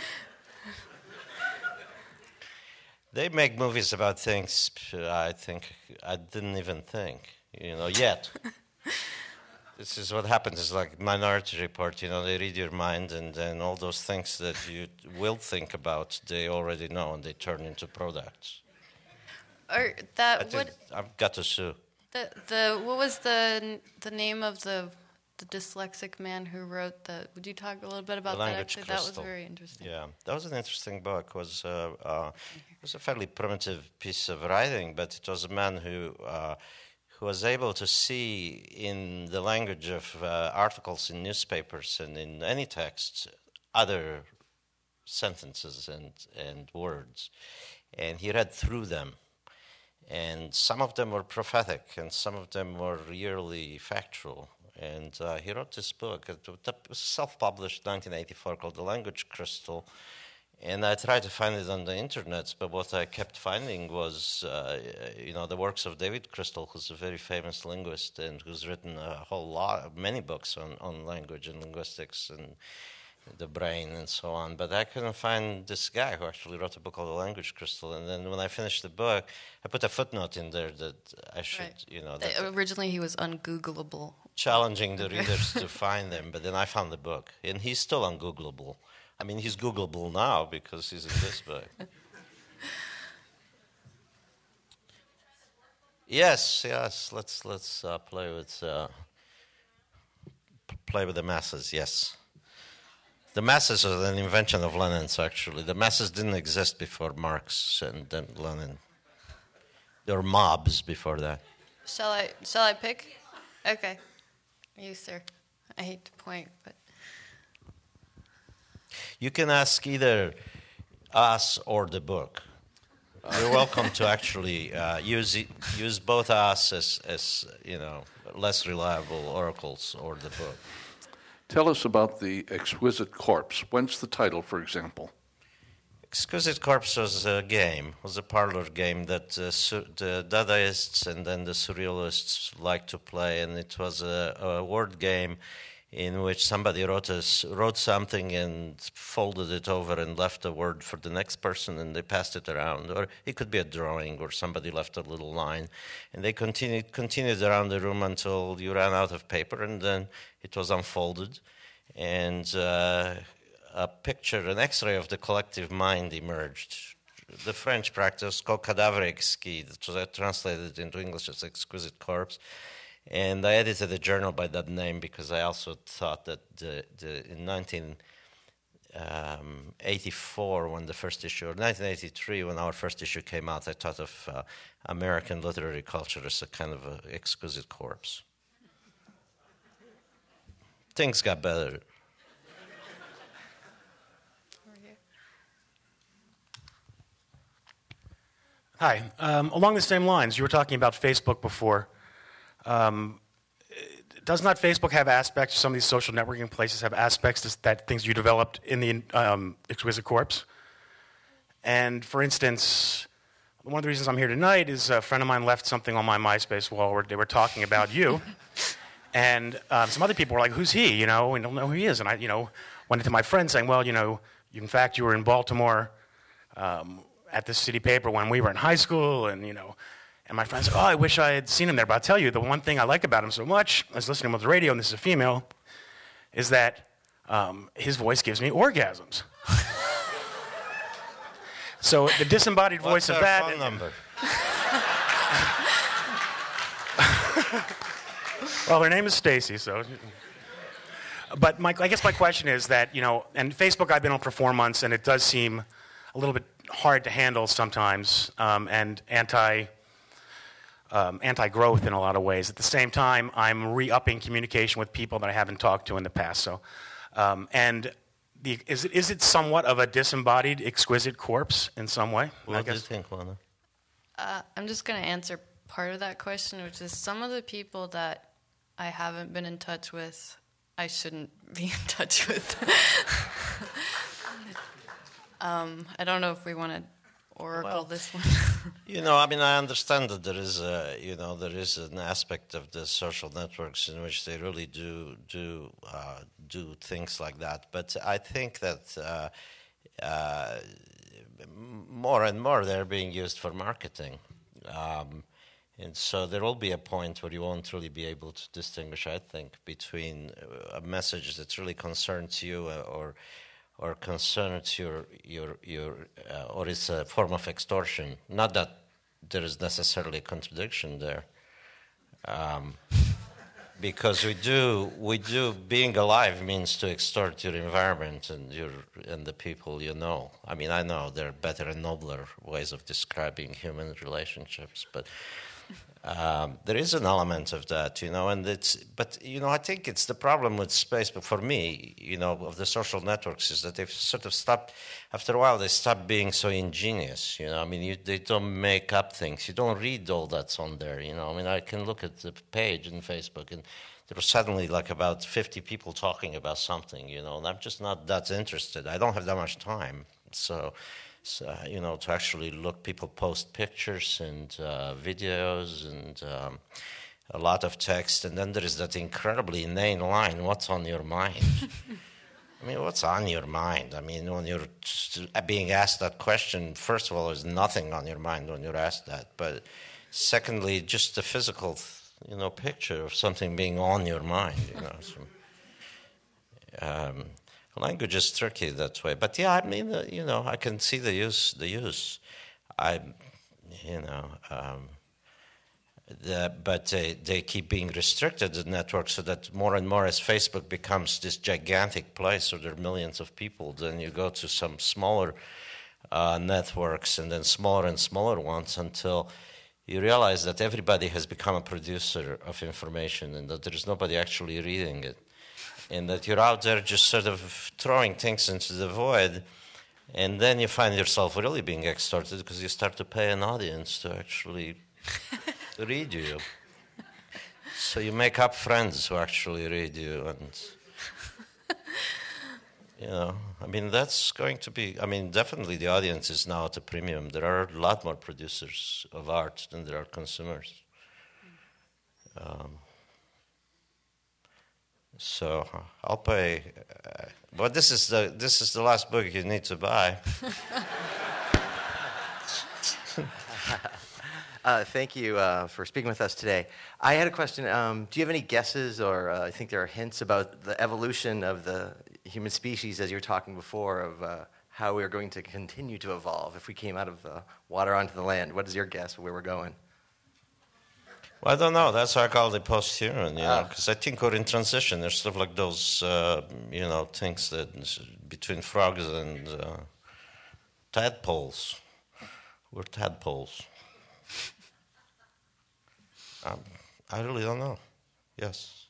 They make movies about things I think I didn't even think, you know, yet. This is what happens. It's like Minority Report, you know, they read your mind, and then all those things that you will think about, they already know, and they turn into products. Or that I think what I've got to sue. the the what was the the name of the the dyslexic man who wrote the? Would you talk a little bit about The that? Language Actually, that was Crystal. very interesting. Yeah, that was an interesting book. It was uh, uh, it was a fairly primitive piece of writing, but it was a man who uh, who was able to see in the language of uh, articles in newspapers and in any text other sentences and and words, and he read through them. And some of them were prophetic, and some of them were really factual. And uh, he wrote this book. It was self-published, nineteen eighty-four, called The Language Crystal. And I tried to find it on the internet, but what I kept finding was, uh, you know, the works of David Crystal, who's a very famous linguist and who's written a whole lot, many books on, on language and linguistics and the brain and so on. But I couldn't find this guy who actually wrote a book called The Language Crystal. And then when I finished the book, I put a footnote in there that I should, Right. you know, They- that originally, he was ungoogleable. challenging the readers to find them. But then I found the book, and he's still ungoogleable. I mean, he's Googleable now because he's in this book. Yes, yes. Let's let's uh, play with uh, p- play with the masses. Yes, the masses are an invention of Lenin's. Actually, the masses didn't exist before Marx and then Lenin. There were mobs before that. Shall I? Shall I pick? Okay, you, sir. I hate to point, but You can ask either us or the book. You're welcome to actually uh, use it, use both us as, as you know less reliable oracles or the book. Tell us about the Exquisite Corpse. When's the title, for example? Exquisite Corpse was a game, was a parlor game that uh, su- the Dadaists and then the Surrealists liked to play, and it was a, a word game in which somebody wrote a, wrote something and folded it over and left a word for the next person, and they passed it around. Or it could be a drawing, or somebody left a little line, and they continued continued around the room until you ran out of paper, and then it was unfolded, and uh, a picture, an X-ray of the collective mind emerged. The French practice called cadavre exquis, that was translated into English as Exquisite Corpse. And I edited a journal by that name because I also thought that the, the, in nineteen eighty-four, when the first issue, or nineteen eighty-three, when our first issue came out, I thought of uh, American literary culture as a kind of a exquisite corpse. Things got better. Hi. Um, along the same lines, you were talking about Facebook before. Um, does not Facebook have aspects, some of these social networking places have aspects that things you developed in the um, Exquisite Corpse? And for instance, one of the reasons I'm here tonight is a friend of mine left something on my MySpace wall where they were talking about you. And um, some other people were like, who's he? You know, we don't know who he is. And I, you know, went into my friend saying, well, you know, in fact, you were in Baltimore um, at the city paper when we were in high school, and, you know, and my friend said, oh, I wish I had seen him there. But I'll tell you, the one thing I like about him so much, I was listening to him on the radio, and this is a female, is that um, his voice gives me orgasms. So the disembodied voice What's of our that. phone number? Well, her name is Stacy, so. But my, I guess my question is that, you know, and Facebook I've been on for four months, and it does seem a little bit hard to handle sometimes, um, and anti, um, anti-growth in a lot of ways. At the same time, I'm re-upping communication with people that I haven't talked to in the past. So, um, and the, is it is it somewhat of a disembodied, exquisite corpse in some way? What I do you guess? think, Lana? Uh, I'm just going to answer part of that question, which is some of the people that I haven't been in touch with, I shouldn't be in touch with. um, I don't know if we want to oracle Well, this one. You know, I mean, I understand that there is a, you know, there is an aspect of the social networks in which they really do do uh, do things like that. But I think that uh, uh, more and more they're being used for marketing, um, and so there will be a point where you won't really be able to distinguish, I think, between a message that really concerns you uh, or. or concerns your your your uh, or is a form of extortion. Not that there is necessarily a contradiction there, um, because we do we do being alive means to extort your environment and your and the people you know. I mean, I know there are better and nobler ways of describing human relationships, but. Um, there is an element of that, you know, and it's, but, you know, I think it's the problem with space, but for me, you know, of the social networks is that they've sort of stopped, after a while, they stop being so ingenious, you know, I mean, you, they don't make up things, you don't read all that's on there, you know, I mean, I can look at the page in Facebook and there are suddenly like about fifty people talking about something, you know, and I'm just not that interested, I don't have that much time, so... So, you know, to actually look, people post pictures and uh, videos and um, a lot of text, and then there is that incredibly inane line, what's on your mind? I mean, what's on your mind? I mean, when you're being asked that question, first of all, there's nothing on your mind when you're asked that, but secondly, just the physical, you know, picture of something being on your mind, you know. So, um, language is tricky that way, but yeah, I mean, uh, you know, I can see the use. The use, I, you know, um, the, but they they keep being restricted the network so that more and more as Facebook becomes this gigantic place where there are millions of people, then you go to some smaller uh, networks and then smaller and smaller ones until you realize that everybody has become a producer of information and that there is nobody actually reading it. And that you're out there just sort of throwing things into the void, and then you find yourself really being extorted because you start to pay an audience to actually read you. So you make up friends who actually read you, and you know, I mean, that's going to be. I mean, definitely the audience is now at a premium. There are a lot more producers of art than there are consumers. Um, So I'll pay, uh, but this is the this is the last book you need to buy. uh, thank you uh, for speaking with us today. I had a question. Um, do you have any guesses, or uh, I think there are hints about the evolution of the human species, as you were talking before, of uh, how we are going to continue to evolve if we came out of the water onto the land? What is your guess where we're going? Well, I don't know. That's why I call it post-human, you know, because I think we're in transition. There's sort of like those, uh, you know, things that between frogs and uh, tadpoles. We're tadpoles. um, I really don't know. Yes.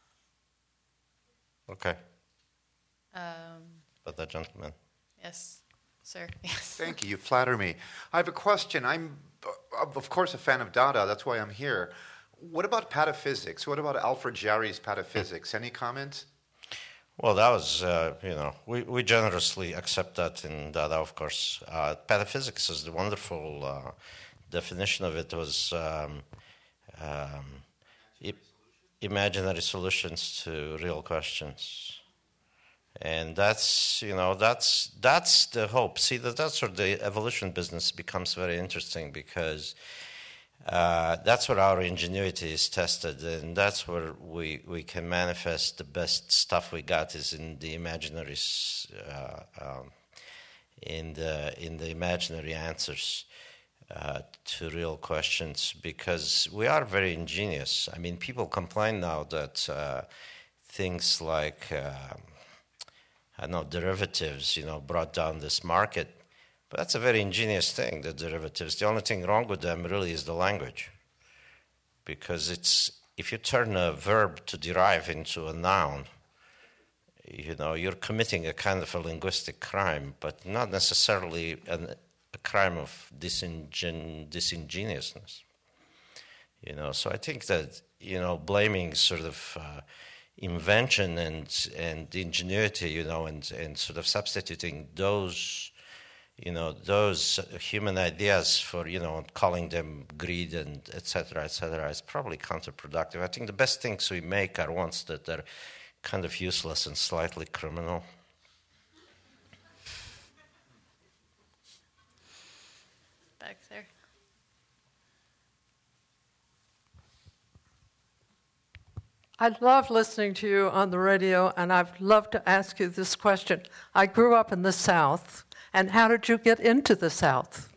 Okay. Um, But that gentleman. yes, sir. Yes. Thank you. You flatter me. I have a question. I'm, uh, of course, a fan of Dada. That's why I'm here. What about pataphysics? What about Alfred Jarry's pataphysics? Any comments? Well, that was, uh, you know, we, we generously accept that in Dada, of course. Uh, pataphysics is the wonderful uh, definition of it was um, um, I- imaginary solutions to real questions. And that's, you know, that's that's the hope. See, that that's where the evolution business becomes very interesting because uh, that's where our ingenuity is tested, and that's where we, we can manifest the best stuff we got is in the imaginary, uh, um, in the in the imaginary answers uh, to real questions, because we are very ingenious. I mean, people complain now that uh, things like, uh, I don't know, derivatives, you know, brought down this market. But that's a very ingenious thing, the derivatives. The only thing wrong with them really is the language. Because it's, if you turn a verb to derive into a noun, you know, you're committing a kind of a linguistic crime, but not necessarily an, a crime of disingen- disingenuousness. You know, so I think that, you know, blaming sort of uh, invention and and ingenuity, you know, and, and sort of substituting those, you know, those human ideas for, you know, calling them greed and et cetera, et cetera, is probably counterproductive. I think the best things we make are ones that are kind of useless and slightly criminal. Back there. I love listening to you on the radio, and I'd love to ask you this question. I grew up in the South, and how did you get into the South?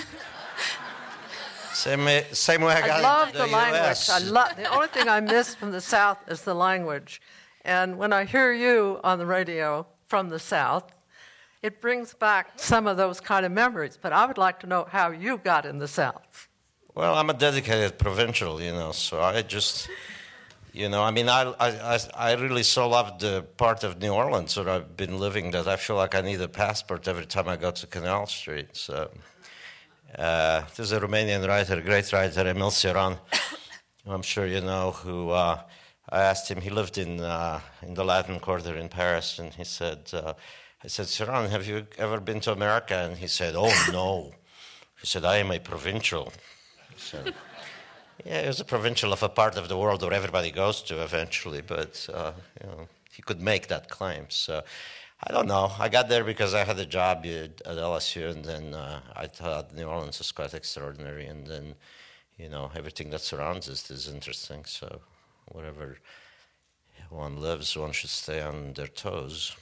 Same way, same way I got I love into the, the language. U S. I love the only thing I miss from the South is the language. And when I hear you on the radio from the South, it brings back some of those kind of memories. But I would like to know how you got in the South. Well, I'm a dedicated provincial, you know, so I just, you know, I mean, I, I, I really so love the part of New Orleans where I've been living that I feel like I need a passport every time I go to Canal Street. So uh, there's a Romanian writer, a great writer, Emil Cioran, who I'm sure you know, who uh, I asked him, he lived in uh, in the Latin Quarter in Paris, and he said, uh, I said, Cioran, have you ever been to America? And he said, oh, no. He said, I am a provincial. So, yeah, he was a provincial of a part of the world where everybody goes to eventually, but uh, you know, he could make that claim. So I don't know. I got there because I had a job at L S U, and then uh, I thought New Orleans is quite extraordinary, and then, you know, everything that surrounds it is interesting. So wherever one lives, one should stay on their toes.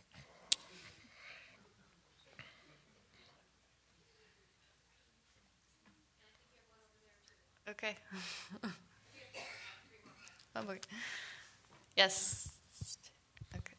Okay. Yes. Okay.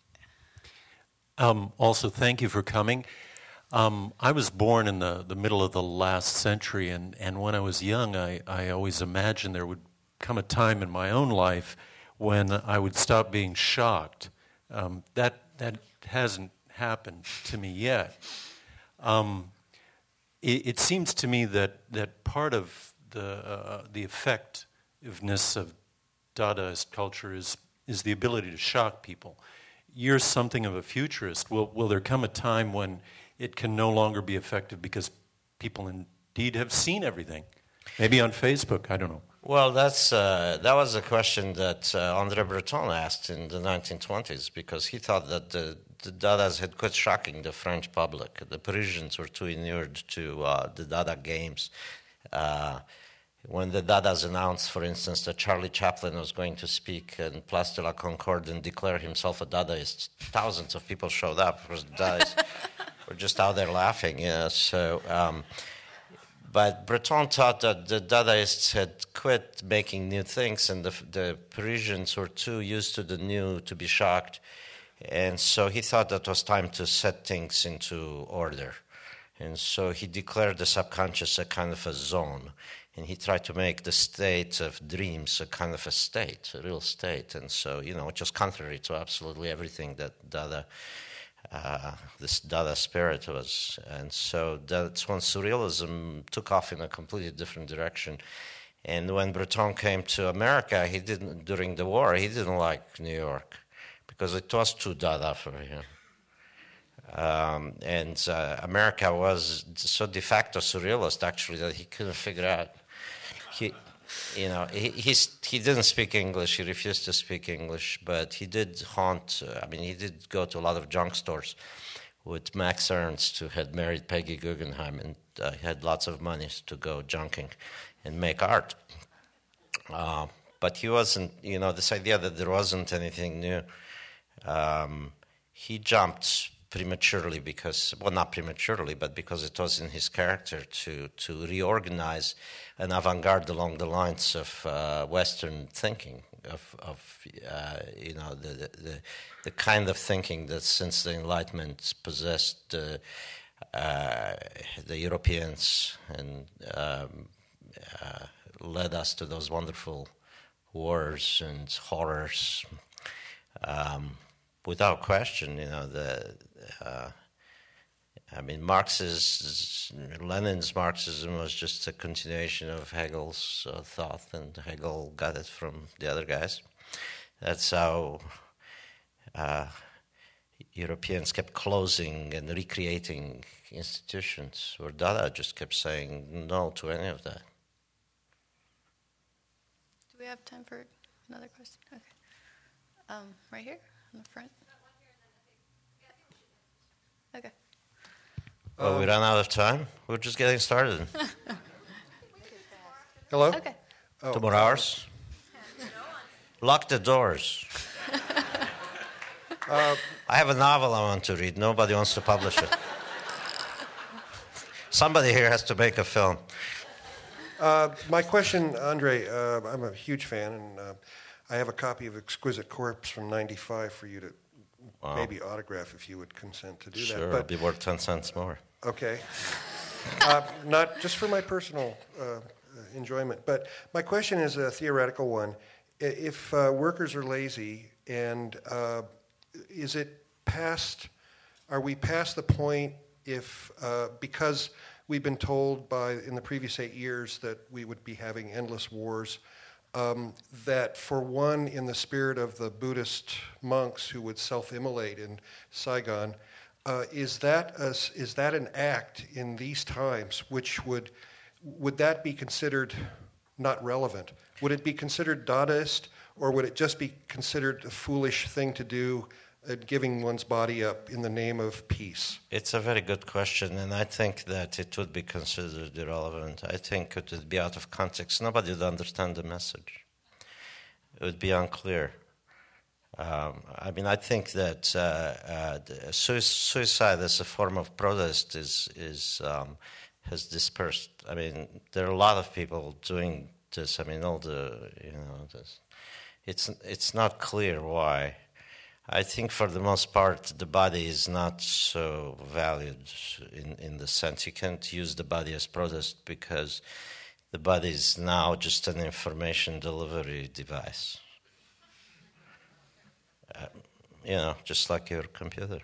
Um, also, thank you for coming. Um, I was born in the, the middle of the last century, and, and when I was young, I, I always imagined there would come a time in my own life when I would stop being shocked. Um, that that hasn't happened to me yet. Um, it, it seems to me that, that part of the uh, the effectiveness of Dadaist culture is is the ability to shock people. You're something of a futurist. Will will there come a time when it can no longer be effective because people indeed have seen everything? Maybe on Facebook, I don't know. Well, that's uh, that was a question that uh, André Breton asked in the nineteen twenties, because he thought that the, the Dadas had quit shocking the French public. The Parisians were too inured to uh, the Dada games. Uh, when the Dadas announced, for instance, that Charlie Chaplin was going to speak in Place de la Concorde and declare himself a Dadaist, thousands of people showed up because the Dadas were just out there laughing. Yeah, so... Um, But Breton thought that the Dadaists had quit making new things, and the, the Parisians were too used to the new to be shocked. And so he thought that it was time to set things into order. And so he declared the subconscious a kind of a zone. And he tried to make the state of dreams a kind of a state, a real state. And so, you know, just contrary to absolutely everything that Dada... Uh, this Dada spirit was. And so that's when surrealism took off in a completely different direction. And when Breton came to America, he didn't, during the war, he didn't like New York because it was too Dada for him. Um, and uh, America was so de facto surrealist, actually, that he couldn't figure out. He, You know, he he's, he didn't speak English. He refused to speak English, but he did haunt. Uh, I mean, he did go to a lot of junk stores with Max Ernst, who had married Peggy Guggenheim, and uh, he had lots of money to go junking and make art. Uh, but he wasn't. You know, this idea that there wasn't anything new. Um, he jumped prematurely because, well, not prematurely, but because it was in his character to, to reorganize an avant-garde along the lines of uh, Western thinking, of, of uh, you know, the, the, the kind of thinking that since the Enlightenment possessed uh, uh, the Europeans and um, uh, led us to those wonderful wars and horrors. Um, without question, you know, the uh, I mean, Marx's, Lenin's Marxism was just a continuation of Hegel's uh, thought, and Hegel got it from the other guys. That's how uh, Europeans kept closing and recreating institutions, where Dada just kept saying no to any of that. Do we have time for another question? Okay. Um, right here in the front. Okay. Well, we ran out of time. We're just getting started. Hello? Okay. Oh, Two more hours. Lock the doors. Uh, I have a novel I want to read. Nobody wants to publish it. Somebody here has to make a film. uh, my question, Andre, uh, I'm a huge fan, and uh, I have a copy of Exquisite Corpse from ninety-five for you to Wow. maybe autograph if you would consent to do Sure, that. it'll be worth ten cents more. Okay. uh, not just for my personal uh, enjoyment, but my question is a theoretical one. I- If uh, workers are lazy, and uh, is it past, are we past the point if, uh, because we've been told by, in the previous eight years that we would be having endless wars, Um, that for one, in the spirit of the Buddhist monks who would self-immolate in Saigon, uh, is that a, is that an act in these times which would would that be considered not relevant? Would it be considered Dadaist, or would it just be considered a foolish thing to do, uh, giving one's body up in the name of peace? It's a very good question, and I think that it would be considered irrelevant. I think it would be out of context. Nobody would understand the message. It would be unclear. Um, I mean, I think that uh, uh, the suicide as a form of protest is is um, has dispersed. I mean, there are a lot of people doing this. I mean, all the you know, this, it's it's not clear why. I think for the most part, the body is not so valued in, in the sense you can't use the body as protest because the body is now just an information delivery device. Uh, you know, just like your computer.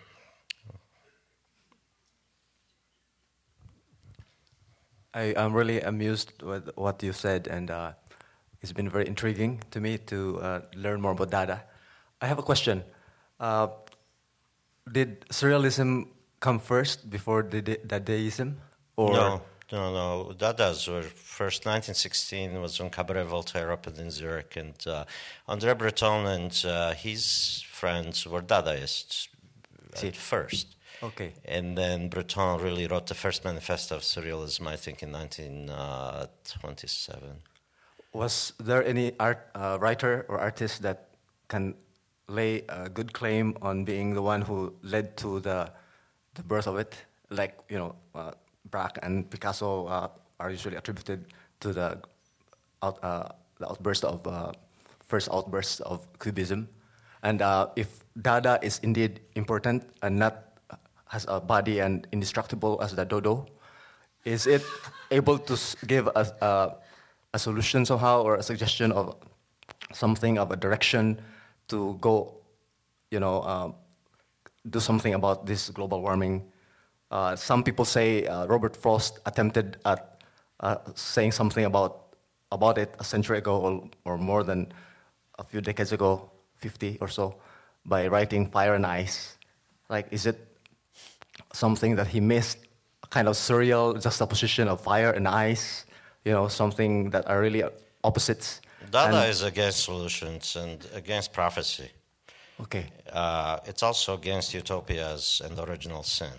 I, I'm really amused with what you said, and uh, it's been very intriguing to me to uh, learn more about Dada. I have a question. Uh, did surrealism come first before the Dadaism? Or No, no, no. Dadas were first. nineteen sixteen was when Cabaret Voltaire opened in Zurich, and uh, André Breton and uh, his friends were Dadaists See. at first. Okay. And then Breton really wrote the first manifesto of surrealism, I think, in nineteen twenty-seven. Was there any art uh, writer or artist that can lay a good claim on being the one who led to the the birth of it? Like, you know, uh, Braque and Picasso uh, are usually attributed to the out, uh, the outburst of uh, first outburst of Cubism. And uh, if Dada is indeed important and not has a body and indestructible as the dodo, is it able to s- give a, a, a solution somehow, or a suggestion of something, of a direction to go, you know, uh, do something about this global warming? Uh, some people say uh, Robert Frost attempted at uh, saying something about about it a century ago, or, or more than a few decades ago, fifty or so, by writing Fire and Ice. Like, is it something that he missed, a kind of surreal juxtaposition of fire and ice, you know, something that are really opposites? Dada And- is against solutions and against prophecy. Okay. Uh, it's also against utopias and original sin.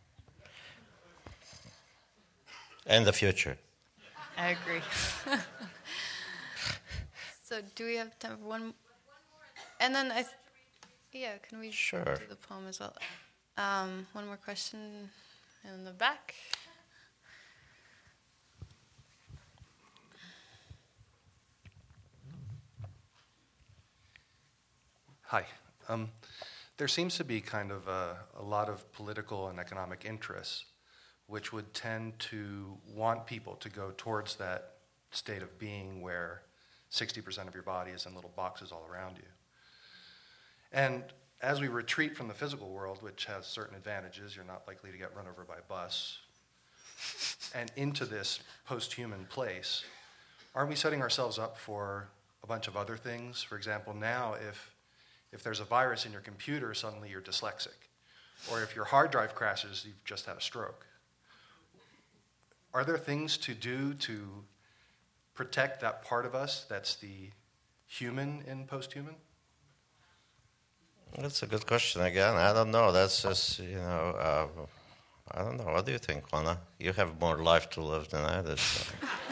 And the future. I agree. So do we have time for one? And then I, th- yeah, can we Sure. do the poem as well? Um, one more question in the back. Hi. Um, there seems to be kind of a, a lot of political and economic interests which would tend to want people to go towards that state of being where sixty percent of your body is in little boxes all around you. And as we retreat from the physical world, which has certain advantages, you're not likely to get run over by a bus, and into this post-human place, aren't we setting ourselves up for a bunch of other things? For example, now if if there's a virus in your computer, suddenly you're dyslexic. Or if your hard drive crashes, you've just had a stroke. Are there things to do to protect that part of us that's the human in post-human? That's a good question again. I don't know. That's just, you know, uh, I don't know. What do you think, Juana? You have more life to live than I did. So.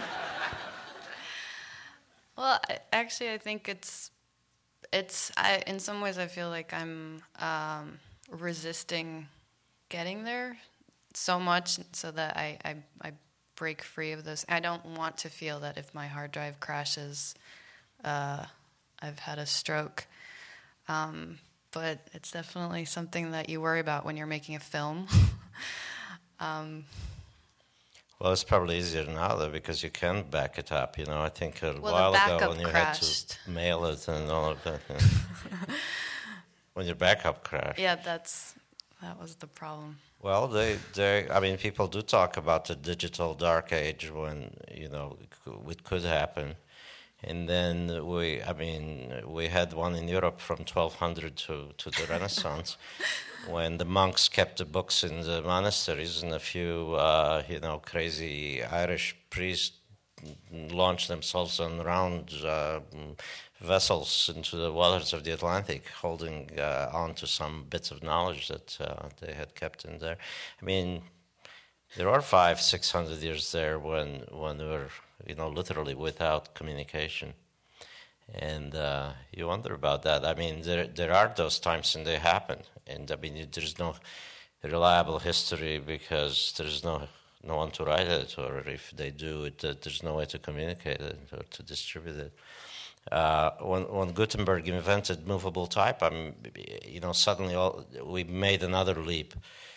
Well, I, actually, I think it's, it's. I, in some ways, I feel like I'm um, resisting getting there so much so that I, I, I break free of those. I don't want to feel that if my hard drive crashes, uh, I've had a stroke. Um, but it's definitely something that you worry about when you're making a film. um, Well, it's probably easier now, though, because you can back it up. You know, I think a well, while ago when you crashed. had to mail it and all of that. You know, when your backup crashed. Yeah, that's that was the problem. Well, they, they, I mean, people do talk about the digital dark age when, you know, it could happen. And then we, I mean, we had one in Europe from twelve hundred to, to the Renaissance, when the monks kept the books in the monasteries, and a few, uh, you know, crazy Irish priests launched themselves on round uh, vessels into the waters of the Atlantic, holding uh, on to some bits of knowledge that uh, they had kept in there. I mean, there are five, six hundred years there when when we were, you know, literally without communication. And uh, you wonder about that. I mean, there there are those times and they happen. And I mean, there's no reliable history because there's no no one to write it, or if they do it, uh, there's no way to communicate it or to distribute it. Uh, when when Gutenberg invented movable type, I mean, you know, suddenly all, we made another leap.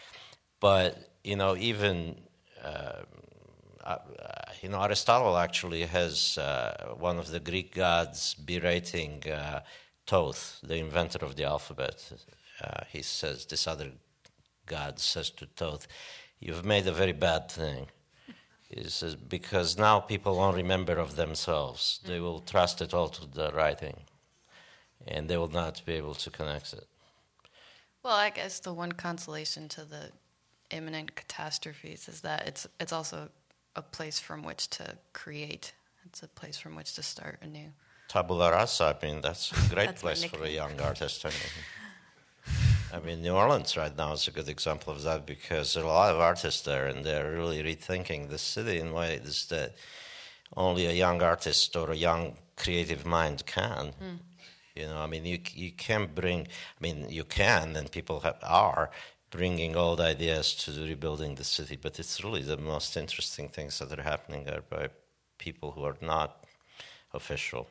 But you know, even uh, uh, you know, Aristotle actually has uh, one of the Greek gods berating uh, Thoth, the inventor of the alphabet. Uh, he says, this other god says to Thoth, "You've made a very bad thing." He says, because now people won't remember of themselves. They will trust it all to the writing, and they will not be able to connect it. Well, I guess the one consolation to the imminent catastrophes is that it's it's also a place from which to create. It's a place from which to start anew. Tabula rasa, I mean, that's a great That's place for a young artist. I mean. I mean, New Orleans right now is a good example of that because there are a lot of artists there, and they're really rethinking the city in ways that only a young artist or a young creative mind can. Mm. You know, I mean, you you can bring. I mean, you can, and people have, are bringing old ideas to rebuilding the city. But it's really the most interesting things that are happening there by people who are not official.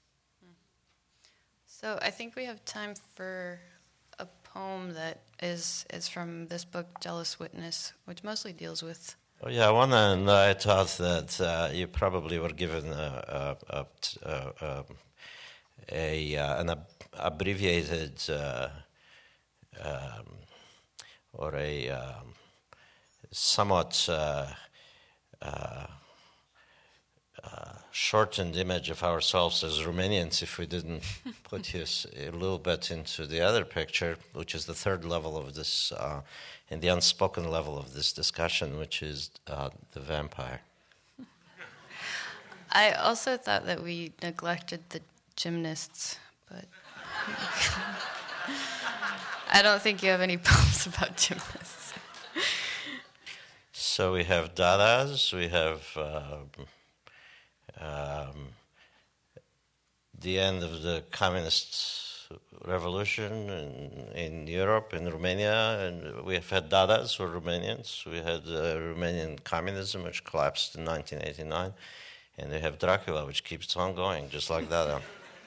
So I think we have time for a poem that is is from this book, Jealous Witness, which mostly deals with... Oh yeah, one, and I thought that uh, you probably were given a, a, a, a, a uh, an ab- abbreviated uh, um, or a um, somewhat uh, uh, uh, shortened image of ourselves as Romanians if we didn't put you a little bit into the other picture, which is the third level of this, uh, and the unspoken level of this discussion, which is uh, the vampire. I also thought that we neglected the gymnasts, but I don't think you have any poems about gymnasts. So we have Dadas, we have um, um, the end of the communist revolution in, in Europe, in Romania, and we have had Dadas who are Romanians. We had uh, Romanian communism, which collapsed in nineteen eighty-nine, and they have Dracula, which keeps on going, just like Dada.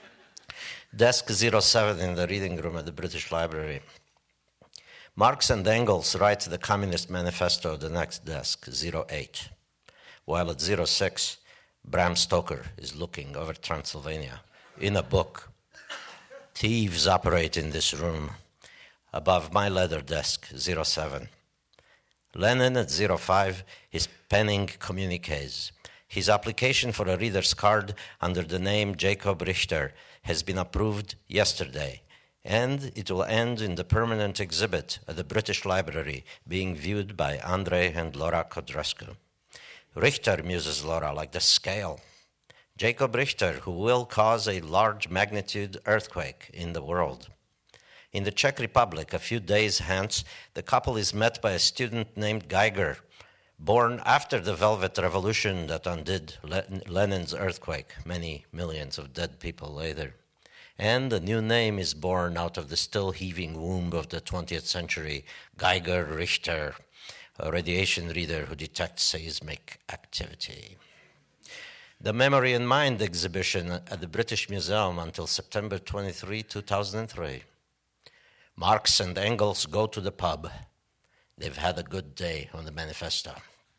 Desk zero seven in the reading room at the British Library. Marx and Engels write the Communist Manifesto, the next desk, zero eight. While at zero six, Bram Stoker is looking over Transylvania in a book. Thieves operate in this room. Above my leather desk, zero seven. Lenin at zero five is penning communiques. His application for a reader's card under the name Jacob Richter has been approved yesterday, and it will end in the permanent exhibit at the British Library, being viewed by Andrei and Laura Codrescu. Richter, muses Laura, like the scale. Jacob Richter, who will cause a large magnitude earthquake in the world. In the Czech Republic, a few days hence, the couple is met by a student named Geiger, born after the Velvet Revolution that undid Lenin's earthquake, many millions of dead people later. And a new name is born out of the still heaving womb of the twentieth century, Geiger Richter, a radiation reader who detects seismic activity. The Memory and Mind exhibition at the British Museum until September twenty-third, two thousand three. Marx and Engels go to the pub. They've had a good day on the manifesto.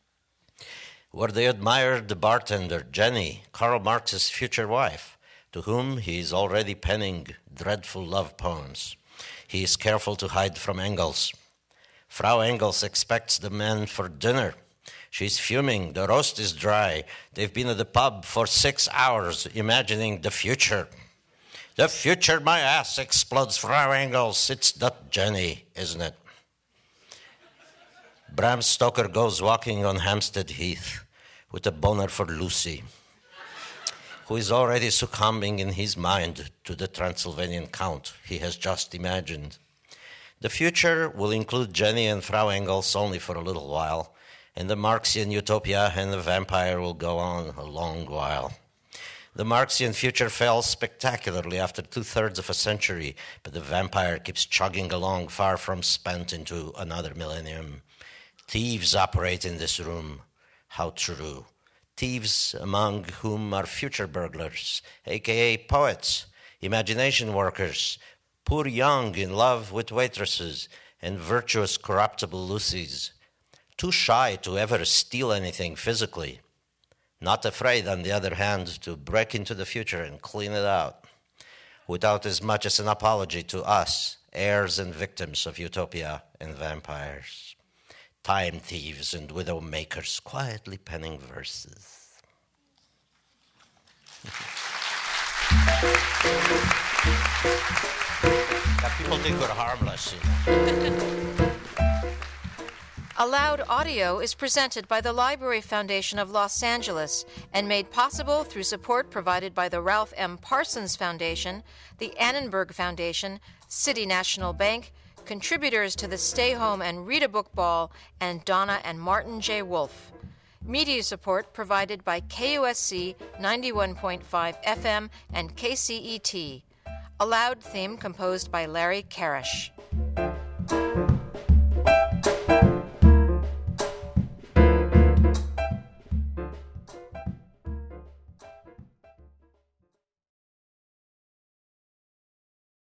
Where they admired the bartender, Jenny, Karl Marx's future wife, to whom he is already penning dreadful love poems. He is careful to hide from Engels. Frau Engels expects the man for dinner. She's fuming. The roast is dry. They've been at the pub for six hours, imagining the future. The future, my ass, explodes Frau Engels. It's that Jenny, isn't it? Bram Stoker goes walking on Hampstead Heath with a boner for Lucy, who is already succumbing in his mind to the Transylvanian count he has just imagined. The future will include Jenny and Frau Engels only for a little while, and the Marxian utopia and the vampire will go on a long while. The Marxian future fell spectacularly after two-thirds of a century, but the vampire keeps chugging along, far from spent into another millennium. Thieves operate in this room. How true. Thieves among whom are future burglars, a k a poets, imagination workers, poor young in love with waitresses, and virtuous corruptible Lucies. Too shy to ever steal anything physically. Not afraid, on the other hand, to break into the future and clean it out, without as much as an apology to us, heirs and victims of utopia and vampires. Time thieves and widow makers quietly penning verses. That people think we're harmless. You know. Allowed Audio is presented by the Library Foundation of Los Angeles and made possible through support provided by the Ralph M. Parsons Foundation, the Annenberg Foundation, City National Bank, contributors to the Stay Home and Read a Book Ball, and Donna and Martin J. Wolf. Media support provided by K U S C ninety-one point five F M and K C E T. Allowed theme composed by Larry Karish.